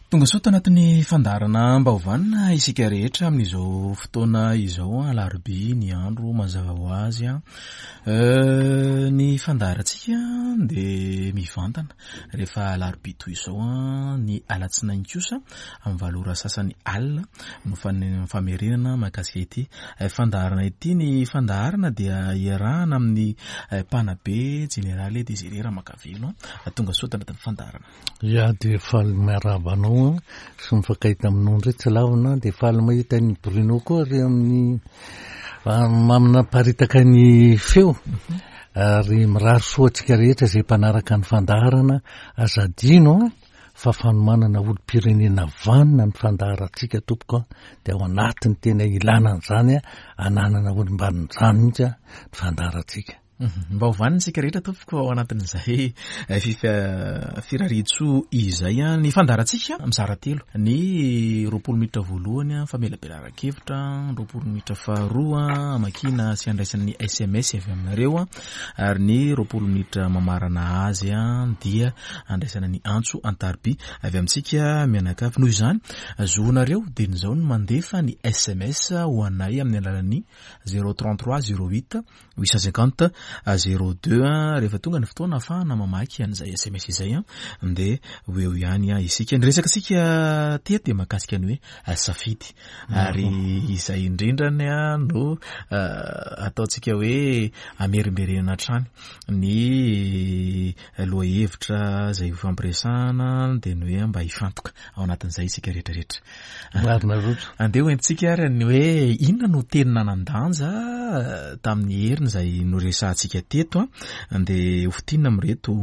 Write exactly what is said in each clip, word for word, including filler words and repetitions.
Tonga soa tanatin'ny fandarana mba hovanina isika rehetra amin'izao fotoana izao alarobia ny andro mazava ho azy a ny fandarantsika dia mivantana rehefa alarobia toy izao a ny alatsinainy kosa amin'ny valora sasany alina no famerenana mahakasika ity fandarana ity. Ny fandarana dia iarahana amin'ny mpanabe jeneraly Désiré Ramakavelo tonga soa tanatin'ny fandarana. Ya dia faly miarabanao sy mifakahita aminao ndray tsy lavina dia faly mahita ny Bruno koa ary amin'ny mamina paritaka ny feo ary mirary soatsika rehetra izay mpanaraka ny fandaharana azadino fa fanomanana olo-pirenena vanina ny fandaharantsika tompoko dia ao anatiny tena ilana an'izany ananana olom-banon'izany mihitsy ny fandaharantsika. Mba hovanitsika rehetra tompoko ao anatin'izay firaritso izay ny fandarantsika mizara telo ny roapolo minitra voalohany famelabelara-kevitra, roapolo minitra faharoa amakina sy andraisan'ny S M S avy aminareo ary ny roapolo minitra mamarana azy dia andraisana ny antso antarby avy amintsika mianakavy. Noho izany zoanareo dia nizao ny mandefa ny S M S ho anay amin'ny alalan'ny zéro trente-trois zéro huit huit cent cinquante zéro deux rehefa tonga ny fotoana afahana mamaky an'izay S M S izay dia ho eo ihany isika ny resakasika teto dia mahakasika ny hoe safidy ary izay indrindrany no ataontsika hoe amerimberena hatrany ny lohahevitra izay fampiresahana dia ny hoe mba hifantoka ao anatin'izay isika rehetrarehetra. Andeha hoentintsika ary ny hoe inona no teny nanan-danja tamin'ny heriny izay no resahantsika teto dia hofitina amin'ireto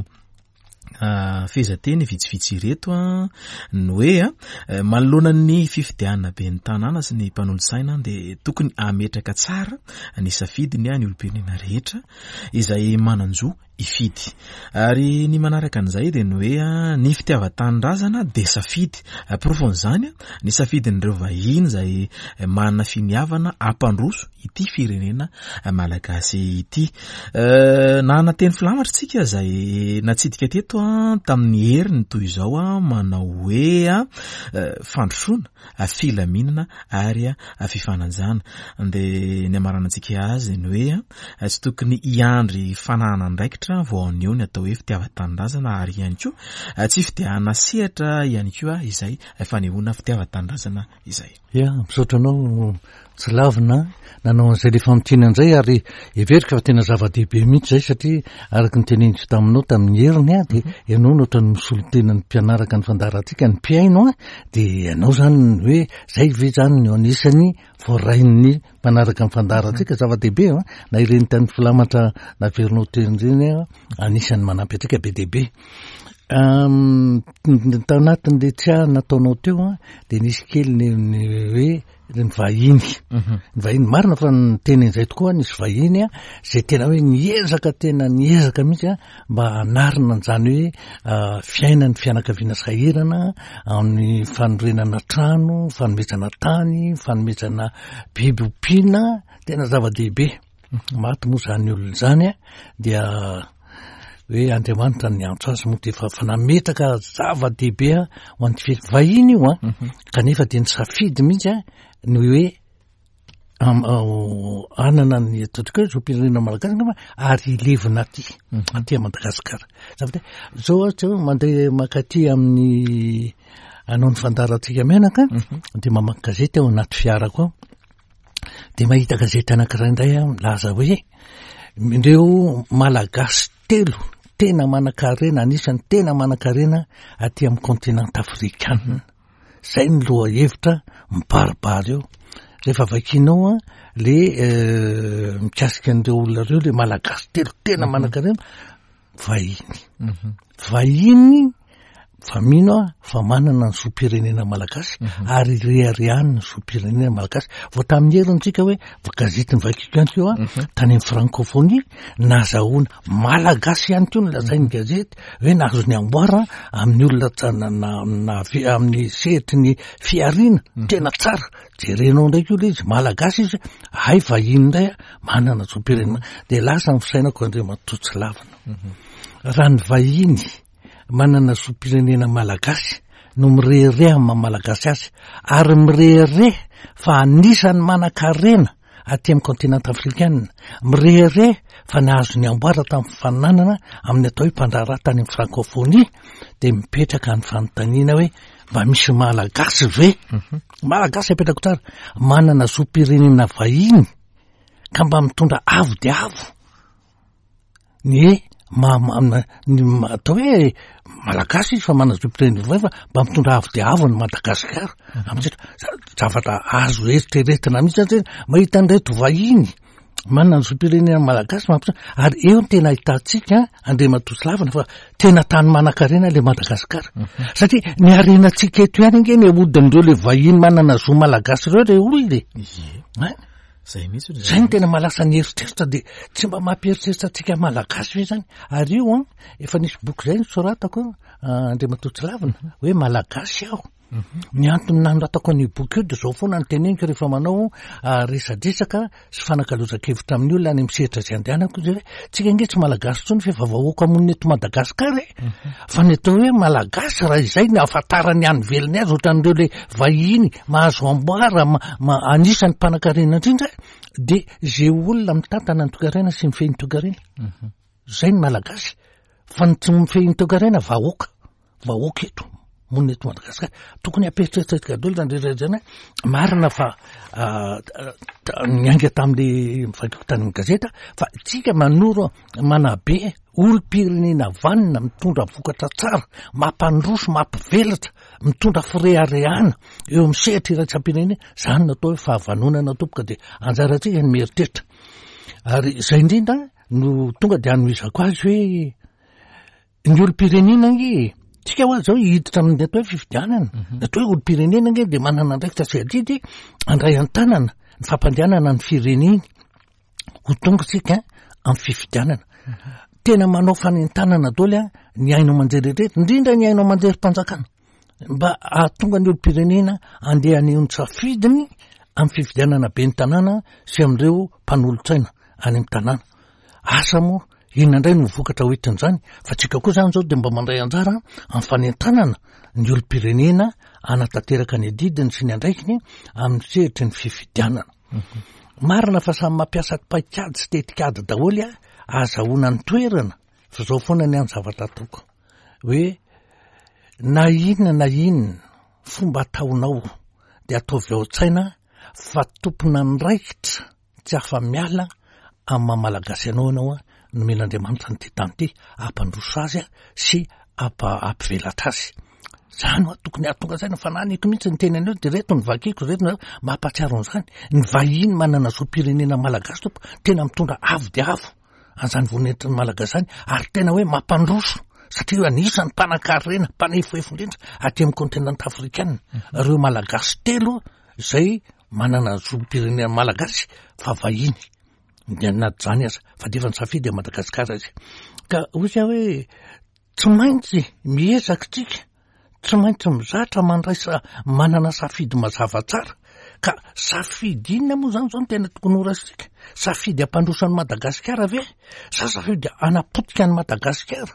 fehezanteny vitsivitsy ireto ny hoe manoloana ny fifidianana be ny tanàna sy ny mpanolontsaina dia tokony ametraka tsara ny safidiny ny olopirenena rehetra izay mananjo ifidy ary ny manaraka an'izay dia ny hoe ny fitiavan-tanindrazana dia safidy profon'izany ny safidin'ireo vahiny izay manana finiavana ampandroso ity firenena malagasy ity. Nana teny filamatra tsika izay natsidika teto tamin'ny heriny toy izao manao hoe fandrosoana filaminana ary fifananjana dia ny amarana antsika azy ny hoe tsy tokony hiandry fanahana ndraikitra vao aneo ny atao hoe fitiavan-tanindrazana ary ihany koa tsy fidiahana sehatra ihany koa izay fanehoana fitiavan-tanindrazana izay. Ya misaotra anao tsy lavina nanao an'izay le famotiana an'izay ary everika fa tena zava-dehibe mihitsy izay satria araka ny teneniko taminao tamin'ny heriny dia ianao no ohatran'ny misolo tena ny mpianaraka ny fandaharantsika ny mpiaino dia ianao zany hoe zay ve zany no anisany voarain'ny mpanaraka ny fandaharantsika zava-dehibe na ireny tany filamatra naverinao teny ireny anisany manampy atsika be dehibe. Tanatin'le tsia nataonao teo dia nisy kely ny hoe ny vahiny ny vahiny marina fa ny teny izay tokoa nisy vahiny izay tena hoe niezaka tena niezaka mihitsy mba hanarina an'izany hoe fiainany fianakaviana sahirana amin'ny fanorenana trano, fanomezana tany, fanomezana biby ompiana tena zava-dehibe. Maty moa izany olona izany dia hoe Andriamanitra ny antso azy moa dia efa fanametraka zava-dehibe ho an'ny vahiny io kanefa dia ny safidy mihitsy ny hoe anana ny ataontsika hoe zom-pirenena malagasy ary ilevina aty aty Madagasikara. Zao ohatra mandeha makaty amin'ny anao ny fandaharantsika menaka dia mamaky gazety ao anaty fiarako ao dia mahita gazety anankiray indray milaza hoe ireo malagasy telo tena manan-karena anisan'ny tena manan-karena aty amin'ny kontinanta afrikana. Zay ny loha hevitra mibaribary eo rehefa vakinao le mikasika an'ireo olona ireo le malagasy telo tena manan-karena vahiny vahiny fa mino fa manana ny zom-pirenena malagasy ary reharehan'ny zom-pirenena malagasy vao tamin'ny herintsika hoe gazety ny vakiko ihany keo tany amin'ny francophonie nazahoana malagasy ihany keo nolazain'ny gazety hoe nahazo ny amboara amin'ny olona amin'ny sehatry ny fiariana tena tsara jerenao ndraiky io le izy malagasy izy hay vahiny indray manana zom-pirenena dia lasa ny fisainako Andriamanitra tsy lavina raha ny vahiny manana zom-pirenena malagasy no mirehire amin'ny mahamalagasy azy ary mirehire fa anisany manan-karena aty amin'ny continent africaine mirehire fa nahazo ny amboara tamin'ny fananana amin'ny atao hoe mpandraharaha tany amin'ny francophonie de mipetraka ny fanontaniana hoe mba misy malagasy ve malagasy apetrako tsara manana zom-pirenena vahiny ka mba mitondra avo de avo ny atao hoe malagasy fa manana zom-pirenena vahiny fa mba mitondra avo de avo ny Madagasikara amin'izay zavatra azo eritreretina mihitsy mahita an'ireto vahiny manana zom-pirenena malagasy ary eo ny tena ahitantsika Andriamatoa lavina fa tena tany manan-karena le Madagasikara satria ny arenantsika eto ihany nge ny ahodin'ireo le vahiny manana zo malagasy ireo re olona zay mihitsy zay ny tena malasa ny eritreritra de tsy mba mampieritreritra atsika malagasy hoe zany ary io a efa nisy boky zay nisoratako Andriamatoa lavina hoe malagasy aho ny antony nanoratako ny boky io de zao foana ny teneniko rehefa manao resadresaka sy fanakalozan-kevitra amin'ny olona any amin'ny sehatra sy andehanako zay hoe tsika nge tsy malagasy tsony fa efa vahoaka amon'ny eto Madagasikara fa ny atao hoe malagasy raha izay ny ahafantarany any velony azy ohatran'ireo le vahiny mahazo amboara anisany mpanankarena indrindra de zay olona mitantana ny tokarena sy mifehy ny tokarena zay ny malagasy fa ny tsy mifehy ny tokarena vahoaka vahoaka eto monina eto Madagasikara tokony aperitreritretika daholo zany rehetrarehetra marina fa nianga tamin'le mivakiko tany amin'ny gazeta fa tsika manoro manabe olom-pirenena vanina mitondra vokatra tsara mampandroso mampivelatra mitondra fireharehana eo amin'ny sehatra iratsam-pirenena zany natao hoe fahavanonana tompoka de anjaratsika ny mieritreritra ary zay indrindra no tonga de anoizako azy hoe ny olom-pirenena nge tsika ho azy zao hiditra amin'ny atao hoe fifidianana atao hoe olom-pirenena nge de manana andraikitra sy adidy andray an-tanana ny fampandehanana ny fireneny ho tonga tsika amin'ny fifidianana tena manao fanentanana daholo a ny ainao manjereretra indrindra ny ainao manjerim-panjakana mba ahatonga ny olom-pirenena andeha anehony safidiny amin'ny fifidianana be ny tanàna sy amin'ireo mpanolotsaina any amin'ny tanàna asa moa inona indray no vokatra hoentin'izany fa tsika koa zany zao de mba mandray anjara amin'ny fanentanana ny olom-pirenena anatanteraka ny adidiny sy ny andraikiny amin'ny sehatry ny fifidianana marina fa samy mampiasa paikady sy tetikady daholo a azahoana ny toerana fa zao foana ny any zavatra toko hoe na inona na inona fomba ataonao de ataovy ao an-tsaina fa tompona niraikitra tsy afa miala amin'ny mamalagasy anao anao a nomen'Andriamanitra ny ty tany ty ampandroso azy a sy ampivelatra azy zany oa tokony ahatonga zay fa naniko mihitsy ny teny an'eo de reto ny vakiko reto mampatsiaro an'izany ny vahiny manana zom-pirenena malagasy tompo tena mitondra avo de avo an'izany vonentin'ny malagasy zany ary tena hoe mampandroso satria io anisany mpanan-karena mpanefoefo indrindra aty amin'ny continent africaine ireo malagasy telo zay manana zom-pirenena malagasy fa vahiny ny anaty zany aza fa de efa ny safidy a Madagasikara izy ka ozy aho hoe tsy maintsy miezaka tsika tsy maintsy mizatra mandraisa manana safidy mazava tsara ka safidy inona moa zany zao ny tena tokony horasika safidy ampandroso any Madagasikara ve sa safidy anapotika any Madagasikara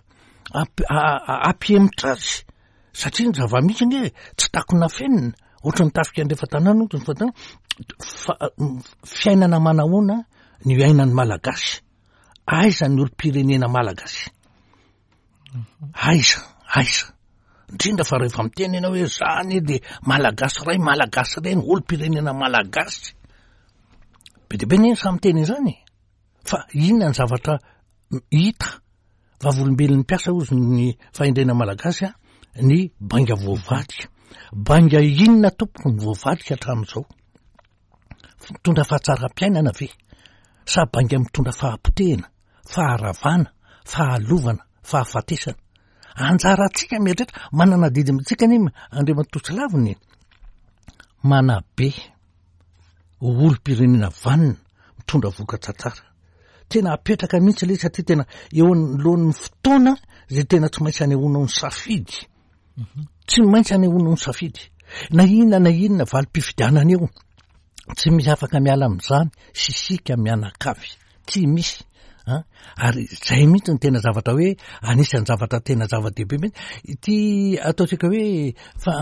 ampihemitra azy satria ny zava-misy nge tsy takona fenina ohatra ny tafika andrefa tanàna ohatra ny fatana fiainana manahoana ny ainan'ny malagasy aiza ny olom-pirenena malagasy aiza aiza indrindra fa rehefa miteny ianao hoe zany de malagasy ray malagasy ray ny olom-pirenena malagasy be de be ny samy teny izany fa inona ny zavatra hita vavolombelon'ny mpiasa ozy ny fahendrena malagasy a ny banga voavadika banga inona tompoko ny voavadika hatramin'izao mitondra fahatsara-piainana ve sa banga mitondra fahapotehana faharavana fahalovana fahafatesana anjara atsika mieritreritra manana didy mitsika ny Andriamatoa laviny manabe olom-pirenena vanina mitondra vokatra tsara tena apetraka mihitsy le satria tena eo anoloan'ny fotoana zay tena tsy maintsy anehoanao ny safidy tsy maintsy anehoanao ny safidy na inona na inona valim-pifidianana eo tsy misy afaka miala amin'izany sisika mianakavy tsy misy a ary zay mihitsy ny tena zavatra hoe anisan'ny zavatra tena zava-dehibe mihitsy ity ataotsika hoe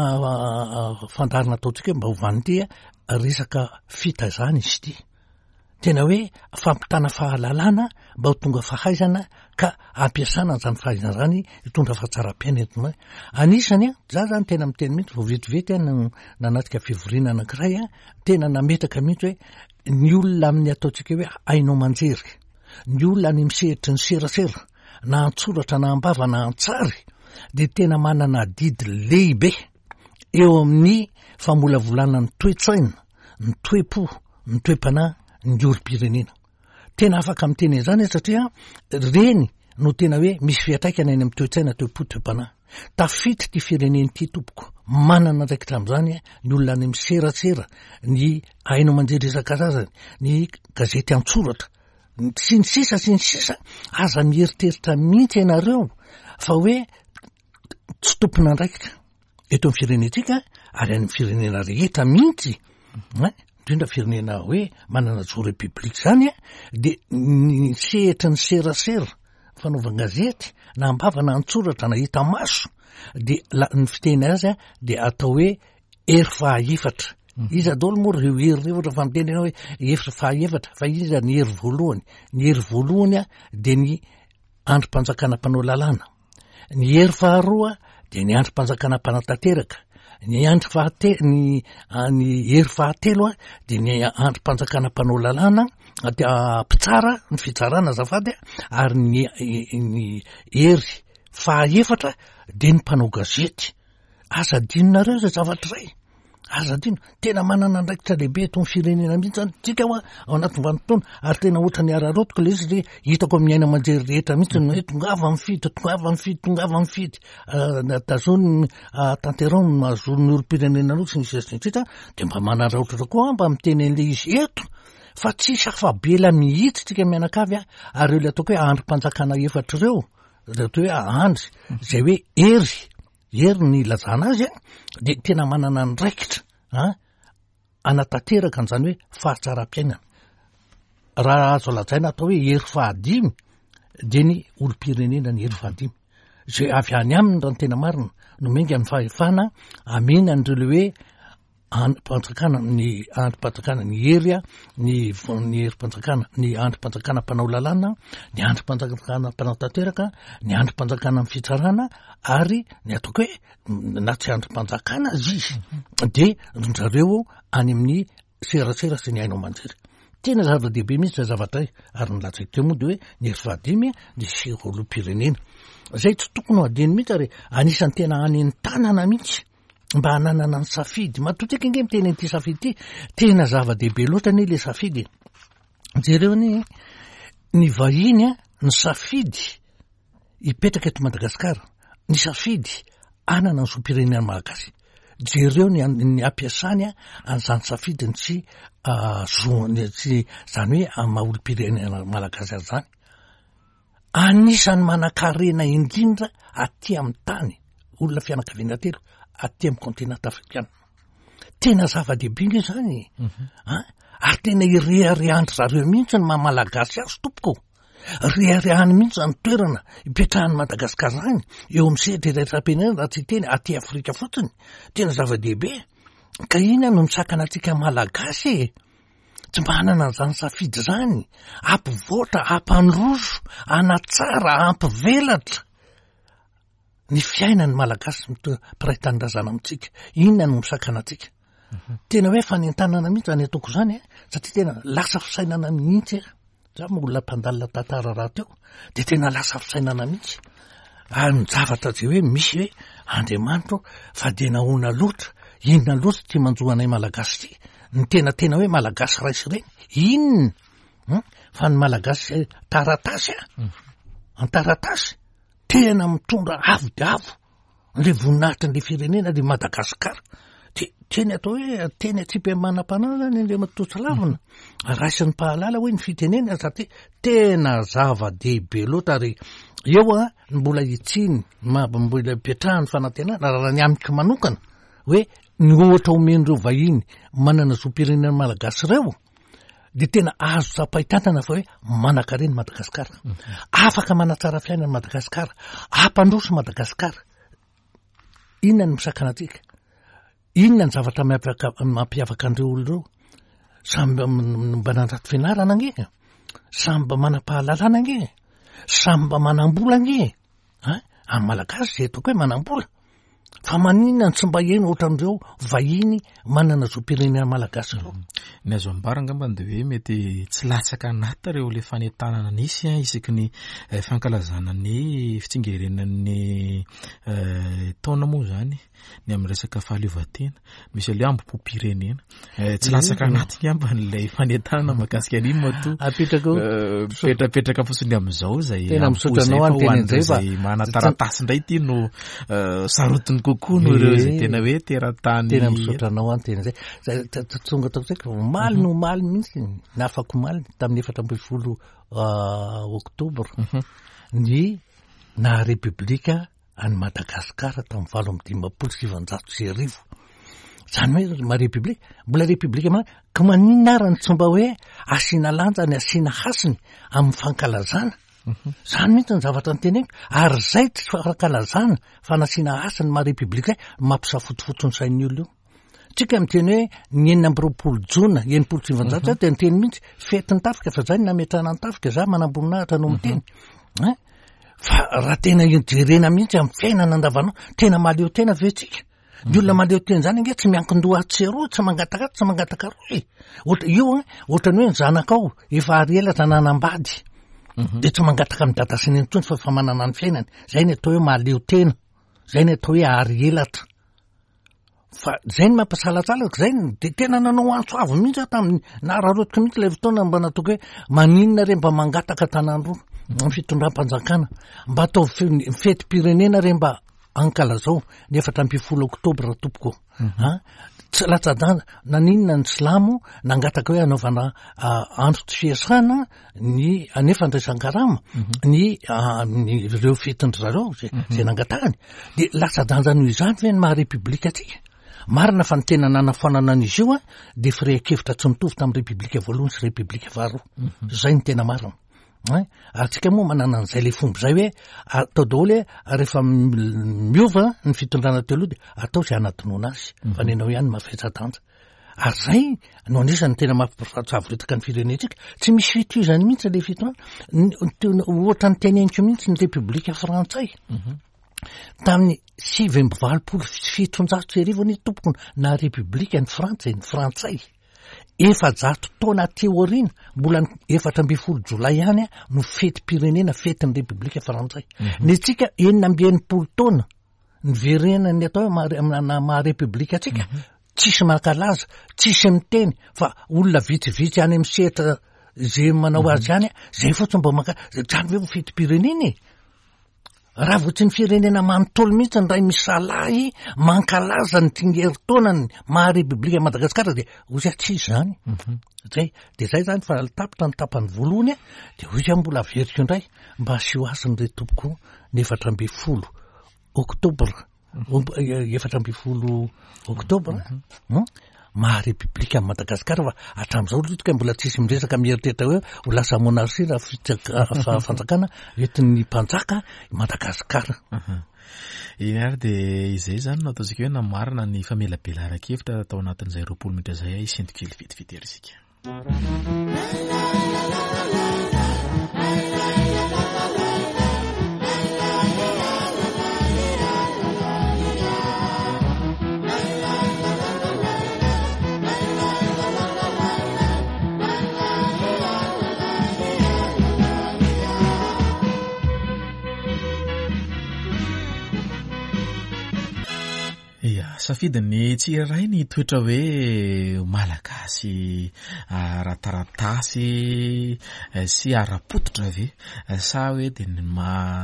fandarina ataotsika mba ho vanity resaka fitazana izy ity tena hoe fampitana fahalalana mba ho tonga fahaizana ka ampiasana zany fahaizana zany hitondra fahatsara-piaina eto anisany za zany tena miteny mihitsy vo vetivety nanatrika fivoriana anankiray a tena nametraka mihitsy hoe ny olona amin'ny ataotsika hoe ainao manjery ny olona ny miseritry ny serasera na antsoratra na ambava na antsary de tena manana didy lehibe eo amin'ny famolavolana ny toe-tsaina ny toe-po ny toe-panahy ny olom-pirenena tena afaka miteny zany satria reny no tena hoe misy fiatraikana eny amin'ny toe-tsaina toe-po toe-panahy tafity ty fireneny ty tompoko manana ndraikitra am'izany ny olona ny miserasera ny ainao manjery isan-karazany ny gazety antsoratra sy ny sisa sy ny sisa aza mieritreritra mihitsy ianareo fa hoe tsy tompona andraikitra eto amin'ny firenetsika ary any firenena rehetra mihitsy indrindra firenena hoe manana zo republika zany de ny sehitra ny serasera fanaovana gazety na ambava na antsoratra na hita maso de ny fiteny azy de atao hoe hery fahaefatra izy adolo moa reo hery rehetra fa miteny hoe efatra fahaefatra fa izy ny hery voalohany ny hery voalohany de ny androm-panjakana mpanao lalàna ny hery faharoa de ny androm-panjakana mpanatanteraka ny andro fahate ny ny hery fahatelo de ny androm-panjakana mpanao lalàna mpitsara ny fitsarana zafady ary ny ny hery fahaefatra de ny mpanao gazety aza dinonareo zay zavatra ray aza dino tena manana andraikitra lehibe eto amin'ny firenena mihitsy zany tsika ao anatin'ny vanimpotoana ary tena ohatra ny ararotiko le izy le hitako amin'ny aina manjery rehetra mihitsy no hoe tongava mifidy tongava mifidy tongava mifidy tazony tanteron mazony olom-pirenena no sy ny sesitsika de mba manaraotratra koa mba miteny an'le izy eto fa tsisy afabela mihitsy tsika mianakavy ary eo le ataoko hoe androm-panjakana efatra ireo le atao hoe ahandry zay hoe hery hery ny lazana azy de tena manana andraikitra a anatanteraka an'izany hoe fahatsara-piainana raha azo lazaina atao hoe hery fahadimy de ny olom-pirenena ny hery fahadimy zay avy any aminy raha ny tena marina no menga amin'ny fahefana amena andreo le hoe androm-panjakana ny androm-panjakana ny hery a ny ny herim-panjakana ny androm-panjakana mpanao lalàna ny androm-panjakana mpanao tanteraka ny androm-panjakana amin'ny fitsarana ary ny ataoko hoe na tsy androm-panjakana izy de zareo any amin'ny serasera sy ny ainao manjery tena zava-dehibe mihitsy zay zavatra ary ny latsaiko teo moa de hoe ny hery fahadimy de sy olom-pirenena zay tsy tokony ho adiny mihitsy ary anisan'ny tena any ny tanana mihitsy mba hananana ny safidy matotsika inge miteny ity safidy ity tena zava-dehibe loatra ny le safidy jereo ny ny vahiny a ny safidy hipetraka eto Madagasikara ny safidy anana ny zoam-pirenena malagasy jereo ny ny ampiasany a an'izany safidy ny tsy zoany tsy zany hoe amaha olom-pirenena malagasy azy zany anisany manan-karena indrindra aty amin'ny tany olona fianakaviana telo aty amin'ny kontinanta afrikana tena zava-dehibe inge zany a ary tena ireharehandry zareo mihitsy ny maha-malagasy azy tompoko reharehany mihitsy zany toerana ipetrahany Madagasikara zany eo amin'ny sehatra iraisam-pirenena raha tsy teny aty Afrika fotsiny tena zava-dehibe ka ina no misakana antsika malagasy tsy manana an'izany safidy zany ampivoatra ampandroso anatsara ampivelatra ny fiainany malagasy mpiray tanindrazana amintsika inona no misakana antsika tena hoe fanentanana mihitsy zany ataoko zany satria tena lasa fisainana mihitsy za molona mpandalina tantara raha teo de tena lasa fisainana mihitsy ary ny zavatra zay hoe misy hoe Andriamanitra fa de nahoana loatra inona loatra ty manjoanay malagasy ty ny tena tena hoe malagasy raisy reny inona fa ny malagasy taratasy a an taratasy tena mitondra avo de avo le voninahitry n'le firenena le Madagasikara de teny atao hoe teny atsipy manam-panahy zany le matotsy lavina raisiny pahalala hoe ny fitenena satria tena zava-dehibe loatra ary eo a mbola itsiny mbola petrahany fanantenana raha ny amiko manokana hoe ny ohatra omen'ireo vahiny manana zoam-pirenena malagasy reo de tena azo sapahitantana fa hoe manan-kareny Madagasikara, afaka manatsara fiainana Madagasikara, ampandroso Madagasikara. Inona ny misakana antsika? Inona ny zavatra mampiavaka andreo olon'ireo? Samby mba nandrato fianarana ange, samby mba manam-pahalalana ange, samby mba manam-bola ange. Amin'ny Malagasy zay ataoko hoe manam-bola. Fa maninona ny tsy mba eny ohatran'ireo vahiny manana zoam-pirenena Malagasy ireo. Ny azo ambara angambany de hoe mety tsy latsaka anaty reo le fanentanana nisy isaky ny fankalazana ny fitsingerenan'ny taona moa zany ny amin'ny resaka fahaleovantena misy le ambom-pirenena tsy latsaka anaty ngamban'ilay fanentanana mahakasika an'iny mato apetraka petrapetraka fosiny amin'izao zay tena misotranao any teny indray fa manataratasy indray ty no sarotiny kokoa no ireo zay tena hoe teratany tena misotranao any teny zay tsonga ataoko zay omaly no omaly mihitsy nafako omaly tamin'ny efatra ambin'ny folo oktobra ny na repiblika any Madagasikara tamin'ny valo amby dimampolo sy sivanjato sy arivo. Zany hoe ma repiblika mbola repiblika mana ka maninona ary ny tsy mba hoe asiana lanja ny asiana hasiny amin'ny fankalazana. Zany mihitsy ny zavatra ny teneko ary zay tsy fankalazana fa nasiana hasiny ma repiblika mampisafotofoto ny sain'ny olona io. Tsika miteny hoe ny enina amby roapolo jona enimpolo sy sivanjato dia ny teny mihitsy fety ny tafika fa zany nametrana ny tafika za manamboninahitra no miteny. Fa raha tena ijerena mihitsy amin'ny fiainana andavanao tena maleo tena ve tsika? Ny olona maleo tena zany ange tsy miankin-doha tseroa tsy mangataka tsy mangataka roa. Io ohatrany hoe ny zanakao efa ary ela tanànambady de tsy mangataka amin'ny dada sy ny intsony fa fa manana ny fiainany. Zay ny atao hoe maleo tena, zay ny atao hoe ary elatra. Fa zay ny mampasalatsalako zay de tena nanao antsoavo mihitsy tamin'ny nararotiko mihitsy ilay fotoana mba nataoko hoe maninona re mba mangataka tanàndroa amin'ny fitondram-panjakana mba atao fety-pirenena re mba ankalazao ny efatra amby folo oktobra tompoko. Tsy latsa-danja naninona ny silamo nangataka hoe anaovana andro tsy fiasana ny anefa andraisan-karama ny ireo fetindry-zareo zay nangatahany de latsa-danja noho izany ve ny maha-repiblika atsika. Marina fa ny tena nanafonana an'izy io de firehakevitra tsy mitovy tamin'ny repiblika voalohany sy repiblika faharoa. Zay ny tena marina. Ary tsika moa manana an'izay le fomba zay hoe atao daholo rehefa miova ny fitondrana telo de atao zay anatonoana azy fa nenao ihany mafetsa-danja. Ary zay no anisany tena mampisavoretsaka ny firenetsika tsy misy fitohizany mihitsy le fitondrina ohatra ny teneniko mihitsy ny repiblika frantsay tamin'ny sivy amby valopolo fitonjato sy arivo ny tompoko na repiblika ny Frantsay ny Frantsay efa-jato taona teo aoriana mbola efatra amby folo jolay ihany no fety-pirenena fetin'ny repiblika frantsay. Ny tsika enina amby enimpolo taona ny verenany atao maha-repiblika atsika tsisy mankalaza tsisy miteny fa olona vitsivitsy any amin'ny sehatra zay manao azy ihany zay fotsiny mba maka zany hoe fety-pirenena. Raha votsy ny firenena manontolo mihitsy ny ray misalahy mankalaza ny tsingeritaona ny maha-repiblika Madagasikara de ozy tsisy zany. Zay de zay zany fa tapitra ny tapany voalohany de ozy mbola averiko indray mba asio asiny re tompoko ny efatra amby folo oktobra efatra amby folo oktobra maha-repiblika Madagasikara fa hatramin'izao lotika mbola tsisy miresaka mieritreritra hoe ho lasa monarchie raha fanjakana entin'ny mpanjaka Madagasikara. Iny ary de izay zany no ataontsika hoe namarina ny famelabelaran-kevitra tao anatin'izay roapolo minitra zay isentokely vetivety erisika. Safidiny tsirairay ny toetra hoe malagasy ara-taratasy sy ara-pototra ve sa hoe de ny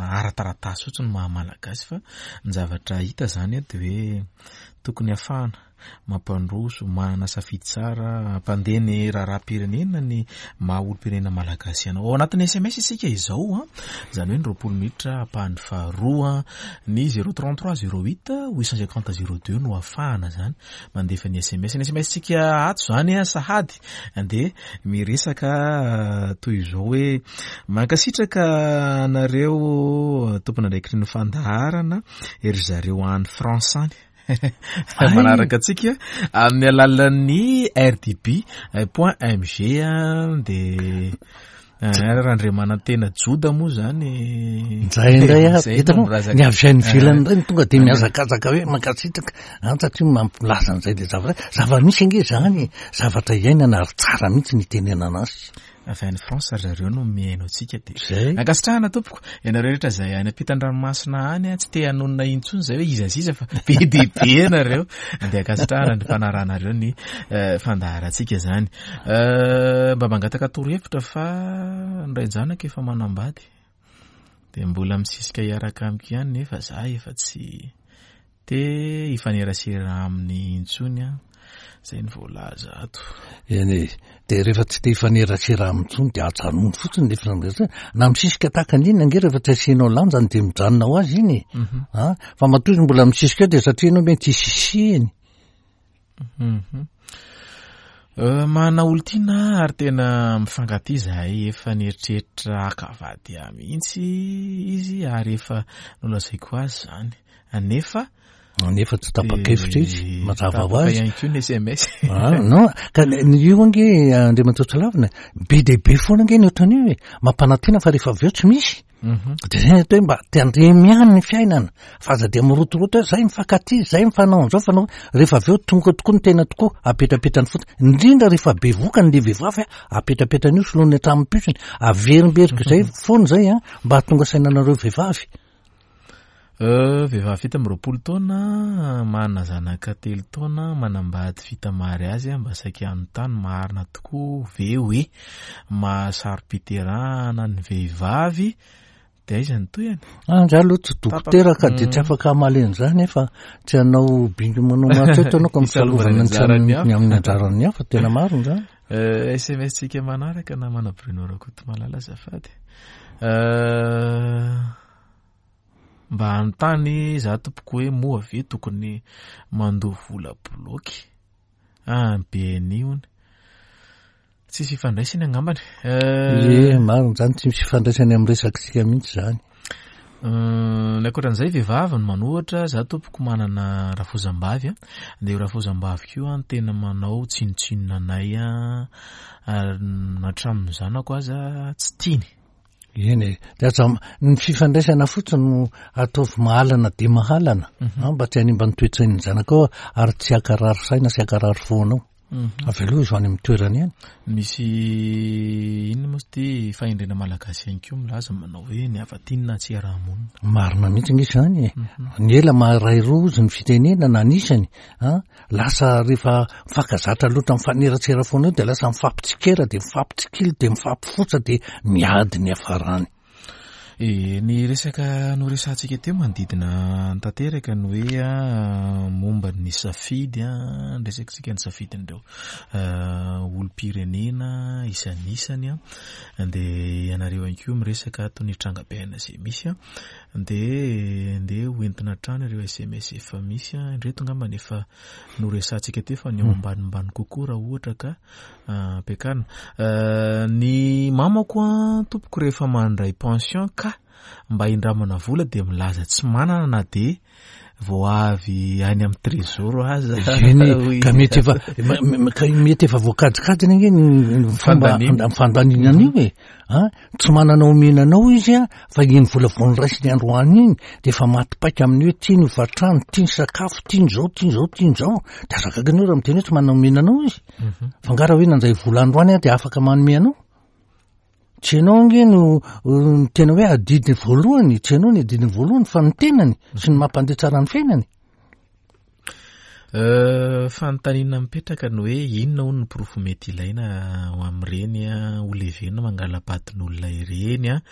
ara-taratasy ohatsy ny maha malagasy fa ny zavatra hita zany de hoe tokony afahana mampandroso, manana safidy tsara, mpandeha ny raharaham-pirenena ny maha olo-pirenena malagasy ianao. Ao anatin'ny S M S isika izao a, zany hoe ny roapolo minitra ampahany faharoa ny zero trente-trois zero huit huit cent cinquante zero deux no afahana zany mandefa ny S M S. Ny S M S tsika ato zany a sahady ande miresaka toy izao hoe mankasitraka nareo tompona ndraiky ny fandaharana ery zareo any France any manaraka atsika amin'ny alalan'ny R D B point M G de rahandre manantena joda moa zany zay indray a hitanao ny avy filany reny tonga de miazakazaka hoe mankasitraka satria mampilaza an'izay de zavatra zava-misy ange zany zavatra iainana ary tsara mihitsy ny tenenana azy avy any France zareo no miaino atsika de ankasitrahana tompoko ianareo rehetra zay any ampitan-dranomasina any tsy te hanonona intsony zay hoe izaziza fa be de be nareo de ankasitrahana ny fanaranareo ny fandaharantsika zany mba mangataka torohevitra fa ndrainjanaka efa manambady de mbola misisika hiaraka amiko ihany nefa za efa tsy te hifanerasera amin'ny intsony a zay ny voalaza ato eny de rehefa tsy te hifanerasera amintsony de ajanony fotsiny le firandrasa na misisika tahaka an'iny ange rehefa tsy asianao lanjany de mijanona ho azy iny a fa matory mbola misisika de satria anao mety hisisihiny mana olo tiana ary tena mifankaty zahay efa nieritreritra akavady a mihitsy izy ary efa nolazaiko azy zany nefa nefa tsy tapa-kevitra izy mazava ho azy ny S M S no ka io ange andriamanitra lavina be de be foana ange ny ohatran'io hoe mampanantena fa rehefa avy eo tsy misy de zay atao hoe mba te andremiany ny fiainana fa aza de mirotoroto hoe zay mifankaty zay mifanao an'izao fanao rehefa avy eo tonga tokoa ny tena tokoa apetrapetrany fotsiny indrindra rehefa be vokany le vehivavy a apetrapetrany io solon'ny hatramin'ny pisony averimberika zay foana zay a mba hatonga sainanareo vehivavy vehivavy vita miroapolo taona manana zanaka telo taona manambady vita mary azy mba saika anontany marina tokoa ve hoe mahasaro-piterahana ny vehivavy de aiza ny toyany andra aloha tsy dokotera ka de tsy afaka amaleny zany efa tsy hanao bingy manao matreto anao ka misalovana ny amin'ny anjarany hafa tena maro zany S M S tsika manaraka na mana Bruno Rakoto malala zafady mba anontany za tompoko hoe moa ve tokony mandoa vola bloky be niony tsisy ifandraisany angambany e maro zany tsy misy ifandraisany amin'ny resakisika mihitsy zany ny akoatran'izay vehivavy no manohatra za tompoko manana rafozam-bavy a de io rafozam-bavy kio a tena manao tsinotsinona anay a hatramin'ny zanako aza tsy tiany eny de aza ny fifandraisana fotsiny no ataovy mahalana de mahalana mba tsy hanimba ny toetsain'ny zanaka ao ary tsy akarary saina sy akarary foanao avelo izy any amin'ny toerany ihany misy inona moa ty fahendrena malagasy ihany koa milaza manao hoe ny avatinina tsy arahamonina marina mihitsy ngisy zany ny ela maharay rozy ny fitenena na anisany a lasa rehefa mifankazatra loatra mifaneratsera foana eo de lasa mifampitsikera de mifampitsikily de mifampifotsa de miady ny afarany e ny resaka no resantsika teo manodidina tanteraka ny hoe a momba ny safidy a nresakitsika ny safidy andreo olo-pirenena isanisany a de ianareo any koa miresaka ato ny trangabeana zay misy a de nde hoentina trano ireo S M S efa misy a ndreto ngamba nefa no resantsika teo fa ny ao ambanimbany kokoa raha ohatra ka ampiakarina ny mamako a tompoko rehefa mandray pension ka mba indramana vola de milaza tsy manana na de vao avy any amin'ny trésor aza eny ka mety efa ka mety efa voakajikajiny ange ny fomba fandaninana io e a tsy manana omenanao izy a fa iny vola vao niraisiny androany iny de efa matipaika amin'ny hoe tiany ovatrano tiany sakafo tiany zao tiany zao tiany zao de azakakany raha miteny hoe tsy manana omenanao izy fa ngara hoe nanzay vola androany a de afaka manome anao tsy anao ange no tena hoe adidiny voalohany tsy anao ny adidiny voalohany fa ny tenany sy ny mampandeha tsara ny fiainany fanontaniana mipetraka ny hoe inona ho ny porofo mety ilaina ho amin'ireny olevena mangala-patin'olona ireny a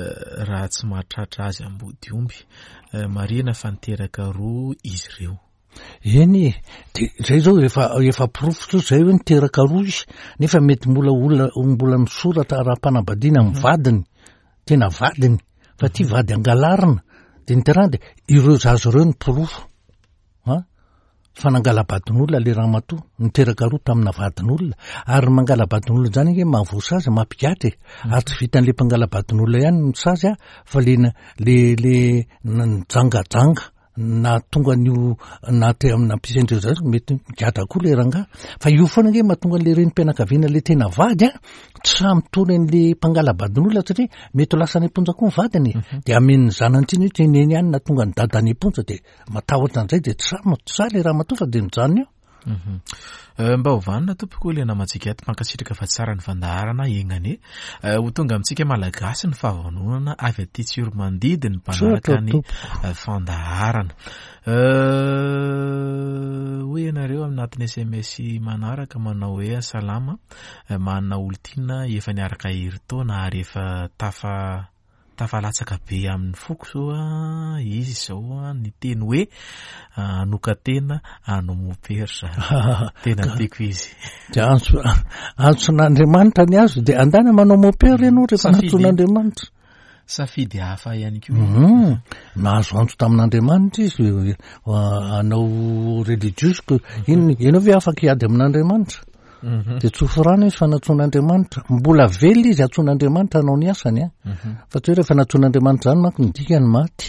raha tsy mahatratra azy ambody omby marina fanteraka roa izy ireo Eny de zay zao efa efa profo zay hoe niteraka roa izy nefa mety mbola olona mbola misoratra ara-panambadiana amin'ny vadiny tena vadiny fa ty vady angalarina de niterana de ireo zazo ireo ny profo ha fa nangalabadin'olona le ramatoa niteraka roa tamina vadin'olona ary mangalabadin'olona zany hoe mahavoasazy mampigatra ary tsy vitan'le mpangalabadin'olona ihany ny sazy a fa le le le njangajanga na tonga n'io na te amina mpisendreo zay mety gada koa le ranga fa io foana nge mahatonga le renim-pianakaviana le tena vady a tsy samy toren'le mpangalabadin'olona satria mety lasa ny imponja koa ny vadiny de amen'ny zanany tsy ny eny ihany na tonga ny dadany imponja de matahotra an'izay de tsy samy tsy sa le raha matofa de mijanona io mba hovanina tompoko le namatsika ato mankasitraka fa tsara ny fandaharana egnane ho tonga amintsika malagasy ny fahavanonana avy aty Tsoromandidi ny mpanaraka ny fandaharana hoe ianareo amin'atiny S M S manaraka manao hoe salama manana olontiana efa niaraka hery taona ary efa tafa tafalatsaka be amin'ny foko zao izy zao ny teny hoe anokatena anomopersa tena tiako izy de antson'Andriamanitra ny azo de andana manao mopera ianao rehefa antson'Andriamanitra safidy hafa ihany koa nahazo antso tamin'Andriamanitra izy anao religiosiko iny ianao ve afaka hiady amin'Andriamanitra de tsofirana izy fa natson'Andriamanitra mbola vely izy atson'Andriamanitra anao ny asany a fa tsy hoe rehefa natson'Andriamanitra zany manko midika ny maty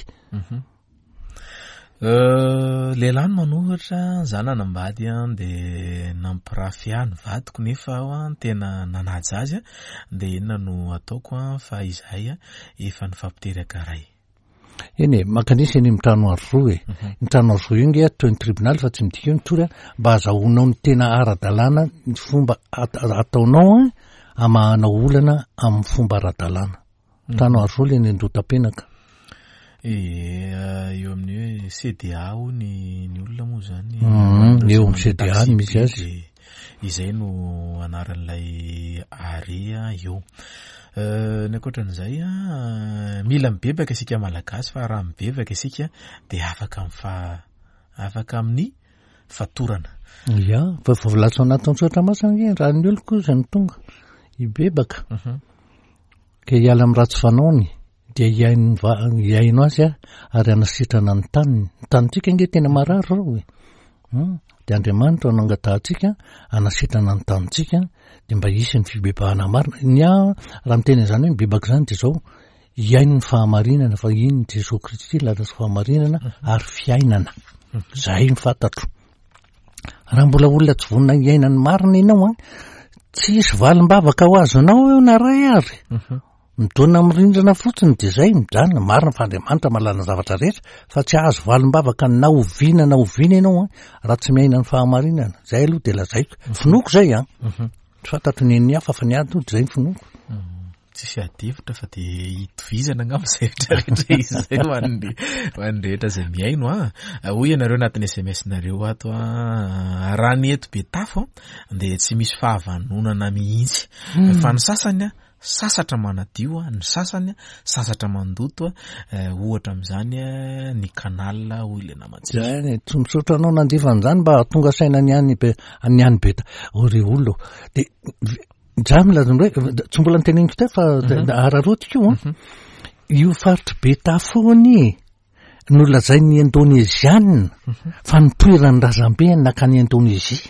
lehilahy manohatra zananambady a de nampirafy ny vadiko nefa aho tena nanaja azy de inona no ataoko a fa izahay a efa nifampiteraka ray eny makanisa eny mitrano arroa e mitrano arroa io nge atao ny tribunal fa tsy midika io nitory mba azahoanao ny tena ara-dalàna ny fomba ataonao a amahanao olana amin'ny fomba ara-dalàna mitrano arroa le ny andotam-penaka eo amin'ny hoe C D A o ny ny olona moa zany eo amin'ny C D A misy azy izay no anaran'ilay area eo ny ankoatran'izay a mila mibebaka isika malagasy fa raha mibebaka isika de afaka mifa afaka amin'ny fatorana ya fa volatso anatin'ny tsotra masana raha ny oloko zany tonga ibebaka ke hiala amin'ny ratsy fanaony de iaino iaino azy a ary anasitrana ny tany ny tanytsika nge tena marary rao e de Andriamanitra nangatahitsika anasitrana ny tanitsika de mba hisy ny fibebahana marina ny a raha miteny zany hoe mibebaka zany de zao iaino ny fahamarinana fa iny Jesosy Kristy lalasy fahamarinana ary fiainana zay ny fantatro raha mbola olona tsy vonina iainany marina ianao a tsy isy valim-bavaka ho azonao eo na ray ary midona mirindrina fotsiny de zay mijanona marina fa Andriamanitra malana zavatra rehetra fa tsy azo valim-bavaka na oviana na oviana ianao a raha tsy miaina ny fahamarinana zay aloha de lazaiko finoko zay a tsy fantatro ny eny hafa fa ny ady zay ny finoko tsisy adevitra fa de hitovizana angamba zay rehetrarehetra izy zay ho an'ny ho an'ny rehetra zay miaino a hoy ianareo anatin'ny S M S nareo ato a raha ny eto be tafo de tsy misy fahavanonana mihitsy fa ny sasany a sasatra manadio ny sasany sasatra mandoto ohatra amin'izany ny kanal hoy le namatsika zany tsy misaotra anao nandefa an'izany mba tonga saina ny any be ny any beta ore olo de jamla hoe tsy mbola niteneniko te fa ararotikio io faritry beta foany nolazay ny Indonezianina fa nipoiran'ny razambe nakany Indonezia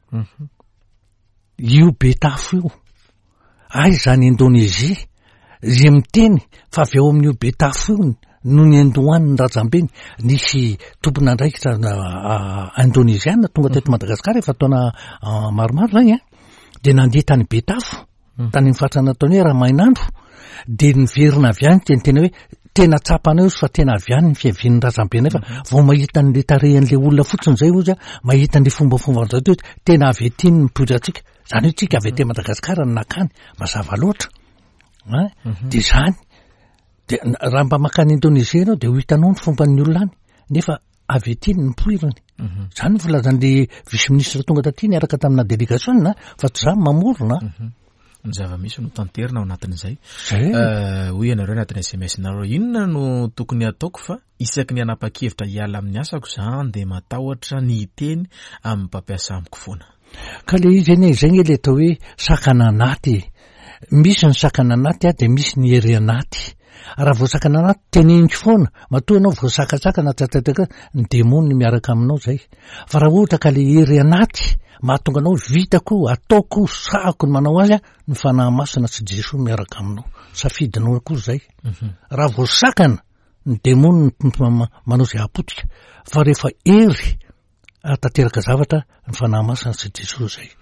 io beta fo io ay zany Indonezia zay miteny fa avy eo amin'io betafo io no ny andohany ny razambeny nisy tompona andraikitra Indoneziana tonga teto Madagasikara efa taona maromaro zany a de nandeha tany betafo tany mifatrana ataony hoe raha mainandro de niverina avy any teny tena hoe tena tsapanao izy fa tena avy any ny fiavian'ny razambeny fa vao mahita an'le tarehan'le olona fotsiny zay ozy a mahita an'le fombafomba zay to tena avy ety ny mipoiratsika zany hoe tsika avy ety Madagasikara ny nakany mazava loatra a de zany de raha mba makany Indonezia ianao de ho hitanao ny fomban'ny olona any nefa avy ety ny mipoirany zany volazan'le vice ministre tonga taty niaraka tamina délégation fa tsy zany mamorona ny zava-misy no tanterina ao anatin'izay hoy ianareo anatin'ny S M S nareo inona no tokony ataoko fa isaky ny anapa-kevitra hiala amin'ny asako zany de matahotra ny teny amin'ny mpampiasa amiko foana. Ka le izy eny zay le atao hoe sakana anaty. Misy ny sakana anaty de misy ny ery anaty. Raha voasakana anaty teneniko foana, matoa anao voasakasakana tatataka ny demony miaraka aminao zay. Fa raha ohatra ka le ery anaty mahatonga anao vitako ataoko sahako ny manao azy ny fanahy masina sy Jesosy miaraka aminao. Safidinao koa zay. Raha voasakana ny demony manao zay apotika. Fa rehefa ery atateraka zavatra ny fanahy masina sy Jesosy zay.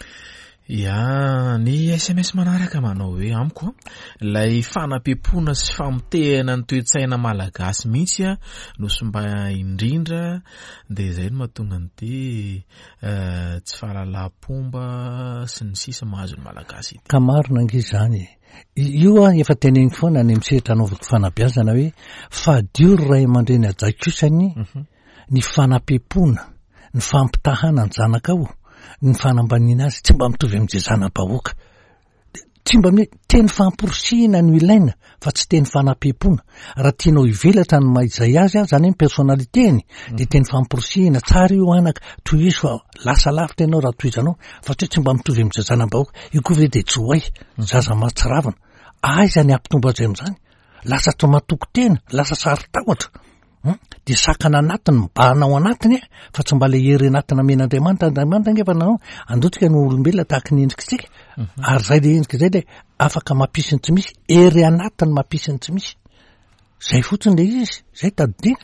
Ya ny S M S manaraka manao hoe amiko lay fanapepona sy famotehana ny toe-tsaina malagasy mihitsy a no somba indrindra de zay no mahatonga an'ity tsy fahalalam-pomba sy ny sisa mahazo ny malagasy ity. Ka marina ngizy zany. Io a efa teneniko foana ny misehatra anaovako fanabeazana hoe fadio ray aman-dreny ajakosany ny fanapepona ny fampitahana ny zanakao ny fanambaniana azy tsy mba mitovy amin'izay zanam-bahoaka. Tsy mba teny famporisiana no ilaina fa tsy teny fanapepona. Raha tianao hivelatra ny maizay azy zany hoe personnaliteny de teny famporisiana tsara io anaka toy izy fa lasa lavitra ianao raha toizanao fa tsy mba mitovy amin'izay zanam-bahoaka. Io koa ve de tsy hoay zaza matsiravana. Aiza ny ampitombo azy amin'izany? Lasa tsy matoko tena, lasa saritahotra. De sakana anatiny mbanao anatiny fa tsy mba le hery anatiny men'Andriamanitra Andriamanitra ngefa nanao andotsika no olombelona tahaka ny endrikitsika ary zay le endrika zay le afaka mampisy ny tsy misy hery anatiny mampisy ny tsy misy zay fotsiny le izy zay tadidina.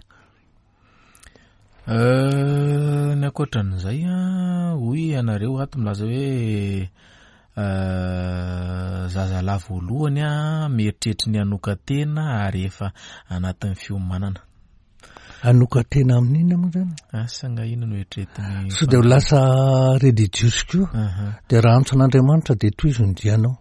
Ny ankoatran'izay a hoy ianareo ato milaza hoe zazalahy voalohany a mieritreritra ny anoka tena ary efa anatin'ny fiomanana. Anoka tena amin'ina moa zany? Asa nga ina no eritreretiny. So de lasa religieux koa. De raha antson'Andriamanitra de toy izy ndianao.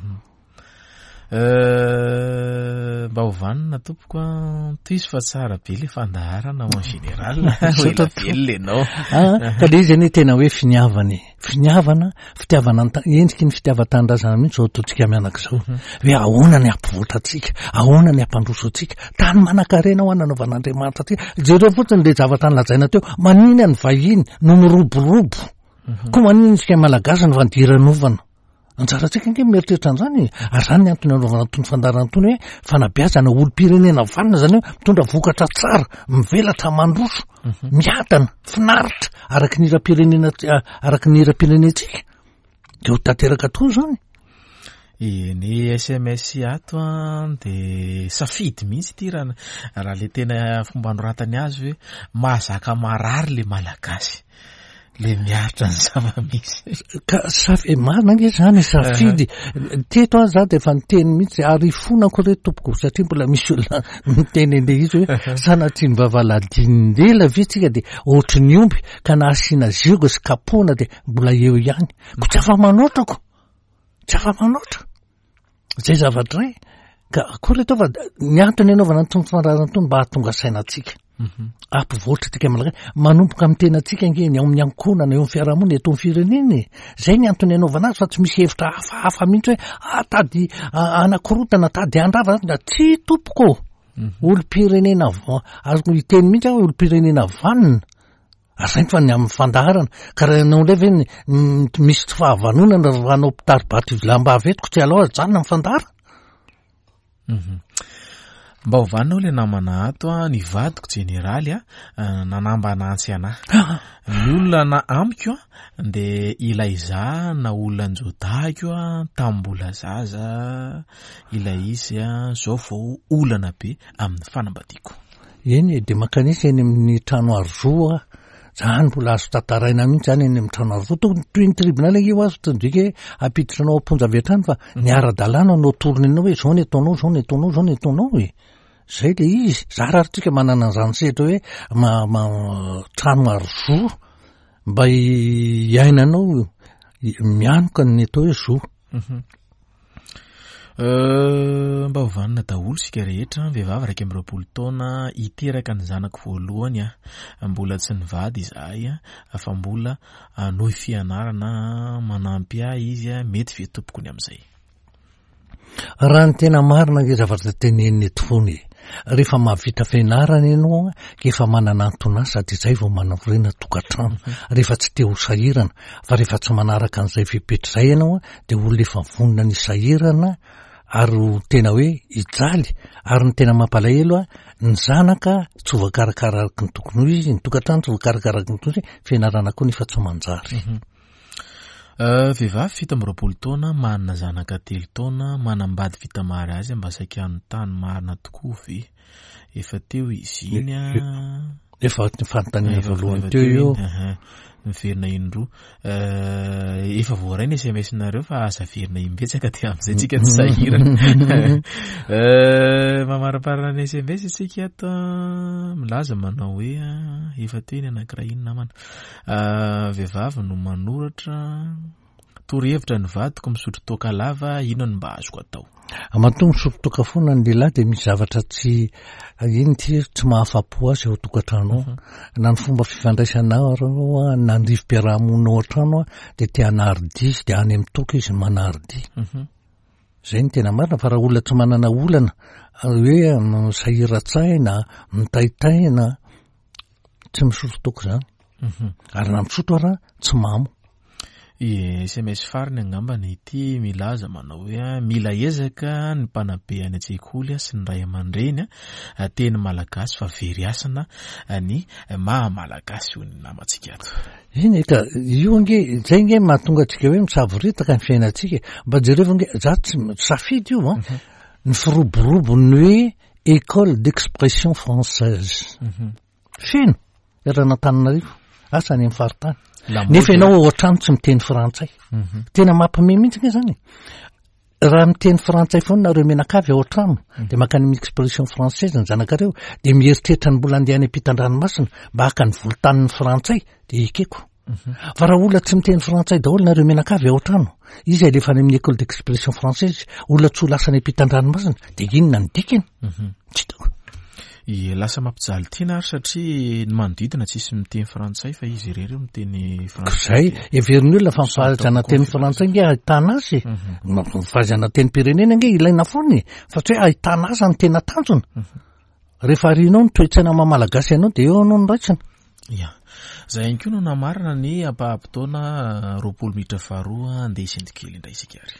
Mba hovanina tompoko toy izy fa tsara be le fandaharana en général ela bely enao. Ka le izy anie tena hoe finiavana finiavana fitiavana endriky ny fitiavan-tanindrazana mihitsy zao ataontsika mianak'izao hoe ahoana ny ampivoatra atsika ahoana ny ampandroso atsika tany manan-karena ho ananaovan'Andriamanitra atsika jereo fotsiny le zavatra nylazaina teo manina ny vahiny no miroborobo koa manina isika malagasy ny vandiranovana. Anjaratsika nge mieritreritra an'izany ary zany ny antony anaovana tony fandarana tony hoe fanabeazana olo-pirenena vanina zany hoe mitondra vokatra tsara mivelatra mandroso miadana finaritra araky ny ira-pirenena araky ny ira-pirenentsika de ho tanteraka to zany. Ny S M S ato de safidy mihitsy ty raha raha le tena fomba anoratany azy hoe mahazaka marary le malagasy le miaritra ny zava-misy ka safy marina nge zany safidy teto azy za de efa niteny mihitsy ary fonako re tompoko satria mbola misy olona miteny ende izy hoe sanatriny vavaladindela vitsika de ohatry ny omby ka nahasiana ziogo sy kapona de mbola eo ihany ko tsy afa manotrako tsy afa manotra zay zavatra ray ka koa le tova ny antony anaovana nytony fandarana tony mba hahatonga sainatsika ampivoatra tika malagasy manomboka amin'ny tenatsika nge ny ao amin'ny ankonana eo amin'ny fiarahamonina eto amin'ny fireneny zay ny antony anaovana azy fa tsy misy hevitra hafahafa mihitsy hoe atady anakorotana tady andrava tsy tompoko olo-pirenena azoko iteny mihitsy hoe olo-pirenena vanina azay fa ny amin'ny fandaharana ka raha nao ndray ve misy tsy fahavanonana raha anao mpitaribaty lamba avetiko tsy alao azy zany amin'ny fandahara. Mba hovanao le namana ato a ny vadiko jeneraly a nanambana antsy anahy ny olona na amiko a de ilay za na olona njodahiko a tambola zaza ilay izy a zao vao olana be amin'ny fanambadiako. Eny de makanisa eny amin'ny trano arzoa zany mbola azo tantaraina mihitsy zany eny amin'ny trano arzoa toy ny tribunal io azo tondrika apiditra anao amponja avy hatrany fa ny ara-dalàna anao torony anao hoe zao ny ataonao zao ny ataonao zao ny ataonao e zay le izy za rahatsika manana an'izany sehatra hoe trano arzoa mba iainanao mianoka ny atao hoe zo. Mba hovanina daholo sika rehetra vehivavy raiky amby roapolo taona hiteraka ny zanako voalohany a mbola tsy nivady izahay a fa mbola nohy fianarana manampy ahy izy a mety ve tompokony amin'izay. Raha ny tena marina ny zavatra teneniny eto foana rehefa mahavita fianarana ianao ka efa manana antony sady izay vao manamorena tokantrano rehefa tsy te ho sahirana fa rehefa tsy manaraka an'izay fepetra izay ianao dia olona efa vonona ny sahirana ary tena hoe hijaly ary ny tena mampalahelo a ny zanaka tsy voakarakara araky ny tokony ho izy ny tokantrano tsy voakarakara araky ny tokony fianarana koa nefa tsy manjary. Vehivavy fito amby roapolo taona manana zanaka telo taona manambady vita mariazy mba saika amin'ny tany marina tokoa ve efa teo izy iny a efa fanontaniana voalohany teo io miverina indroa efa voaraina S M S nareo fa asa verina imbetsaka dia amin'izay tsika tsy sahirana mamaraparana ny S M S tsika ato milaza manao hoe efa teo iny anankiray iny namana vehivavy no manoratra torohevitra ny vadiko misotro toaka lava ino ny mba azoko atao. Matoa misotro toaka foana ny lehilahy dia misy zavatra tsy iny ty tsy mahafapo azy ao tokantrano na ny fomba fifandraisanao na ny rivim-piarahamonina ao an-trano dia tia hanaridy izy dia any amin'ny toka izy manaridy. Zay ny tena marina fa raha olona tsy manana olana hoe sahira-tsaina mitaitaina tsy misotro toaka izany ary na misotro raha tsy mamo. S M S fariny angambany ity milaza manao hoe mila ezaka ny mpanabe any an-tsekoly sy ny ray aman-dreny teny malagasy fa very asana ny maha malagasy ho ny namantsika ato. Iny ka io nge zay nge mahatonga antsika hoe misavoritaka ny fiainantsika mba jereo nge za tsy safidy io ny firoborobony hoe école d'expression française feno eran'Antananarivo asa any amin'ny faritany nefa ianao ao an-trano tsy miteny frantsay tena mampame mihitsy nge zany raha miteny frantsay foana nareo menakavy ao an-trano dia maka ny expression française ny zanakareo dia mieritreritra ny mbola andeha any ampitan-dranomasina mba haka ny volontanin'ny frantsay dia ekeko fa raha olona tsy miteny frantsay daholo nareo menakavy ao an-trano izy alefa any amin'ny école d'expression française olona tsy ho lasa any ampitan-dranomasina dia inona ny dikany tsy tao lasa mampijaly tiana ary satria ny manodidina tsisy miteny frantsay fa izy ireo miteny frantsay. Zay everiny olona fa mifahazana teny frantsay nge ahitana azy mifahazana teny pirenena nge ilaina foana fa tsy hoe ahitana azy ny tena tanjona rehefa arinao ny toe-tsaina maha-malagasy ianao dia eo anao ny raitsina. Ya zay ihany koa no namarina ny ampaha-potoana roapolo minitra faharoa andeha isendrikely indray isika ary.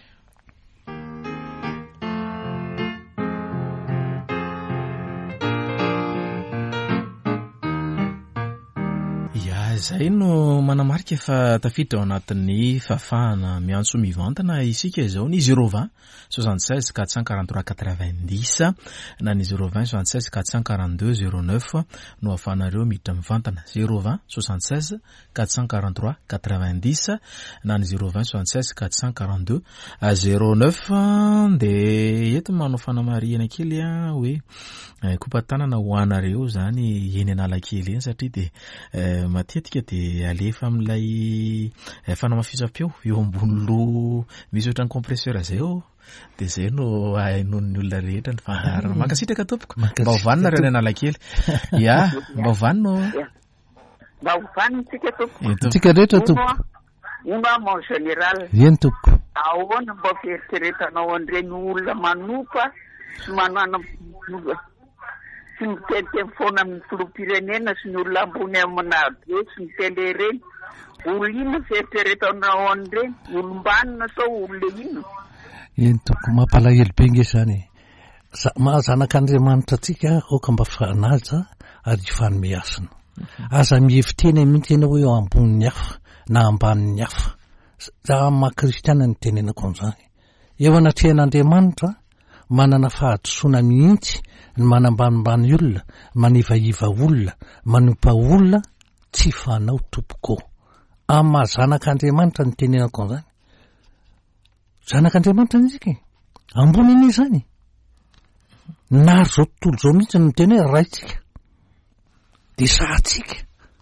Zay no manamarika fa tafiditra ao anatin'ny fafahana miantso mivantana isika izao ny zéro vingt soixante-seize quatre cent quarante-trois quatre-vingt-dix na ny zéro vingt soixante-seize quatre cent quarante-deux zéro neuf no ahafahanareo miditra mivantana zéro vingt soixante-seize quatre cent quarante-trois quatre-vingt-dix na ny zéro vingt soixante-seize quatre cent quarante-deux zéro neuf dia eto manao fanamarihana kely a hoe kopatanana ho anareo zany eny Analakely eny satria dia matetika dia alefa amin'ilay fanamafisam-peo eo ambony loha misy ohatran'ny compresseur zay ao dia zay no hainon'ny olona rehetra ny fandaharana mankasitraka tompoko mba hovanina reo ny Analakely ya mba hovanino mba hovanitsika tompoko tsika rehetra tompoko una mon général eny tompoko ahoana mba fieritreretanao an'ireny olona manoka sy manana sy miteniteny foana amin'ny filoham-pirenena sy ny olona ambony amina be sy ny tele reny olona ino fieritreretanao an'ireny olom-banina sao olona ino eny toko mampalahelo be nge zany mahazanak'Andriamanitra atsika aoka mba fanaja ary ifanome asina aza mihevitena mihitsy ena hoe eo ambonin'ny hafa na ambanin'ny hafa za maha-kristiana ny tenenako an'izany eo anatrehan'Andriamanitra manana fahadisoana mihitsy ny manambanimbany olona manivaiva olona manompa olona tsy fanao tompoko amin'ny mahazanak'Andriamanitra ny tenenako an'izany zanak'Andriamanitra nizika ambony iny zany nary zao tontolo zao mihitsy ny miteny hoe raitsika dia sahatsika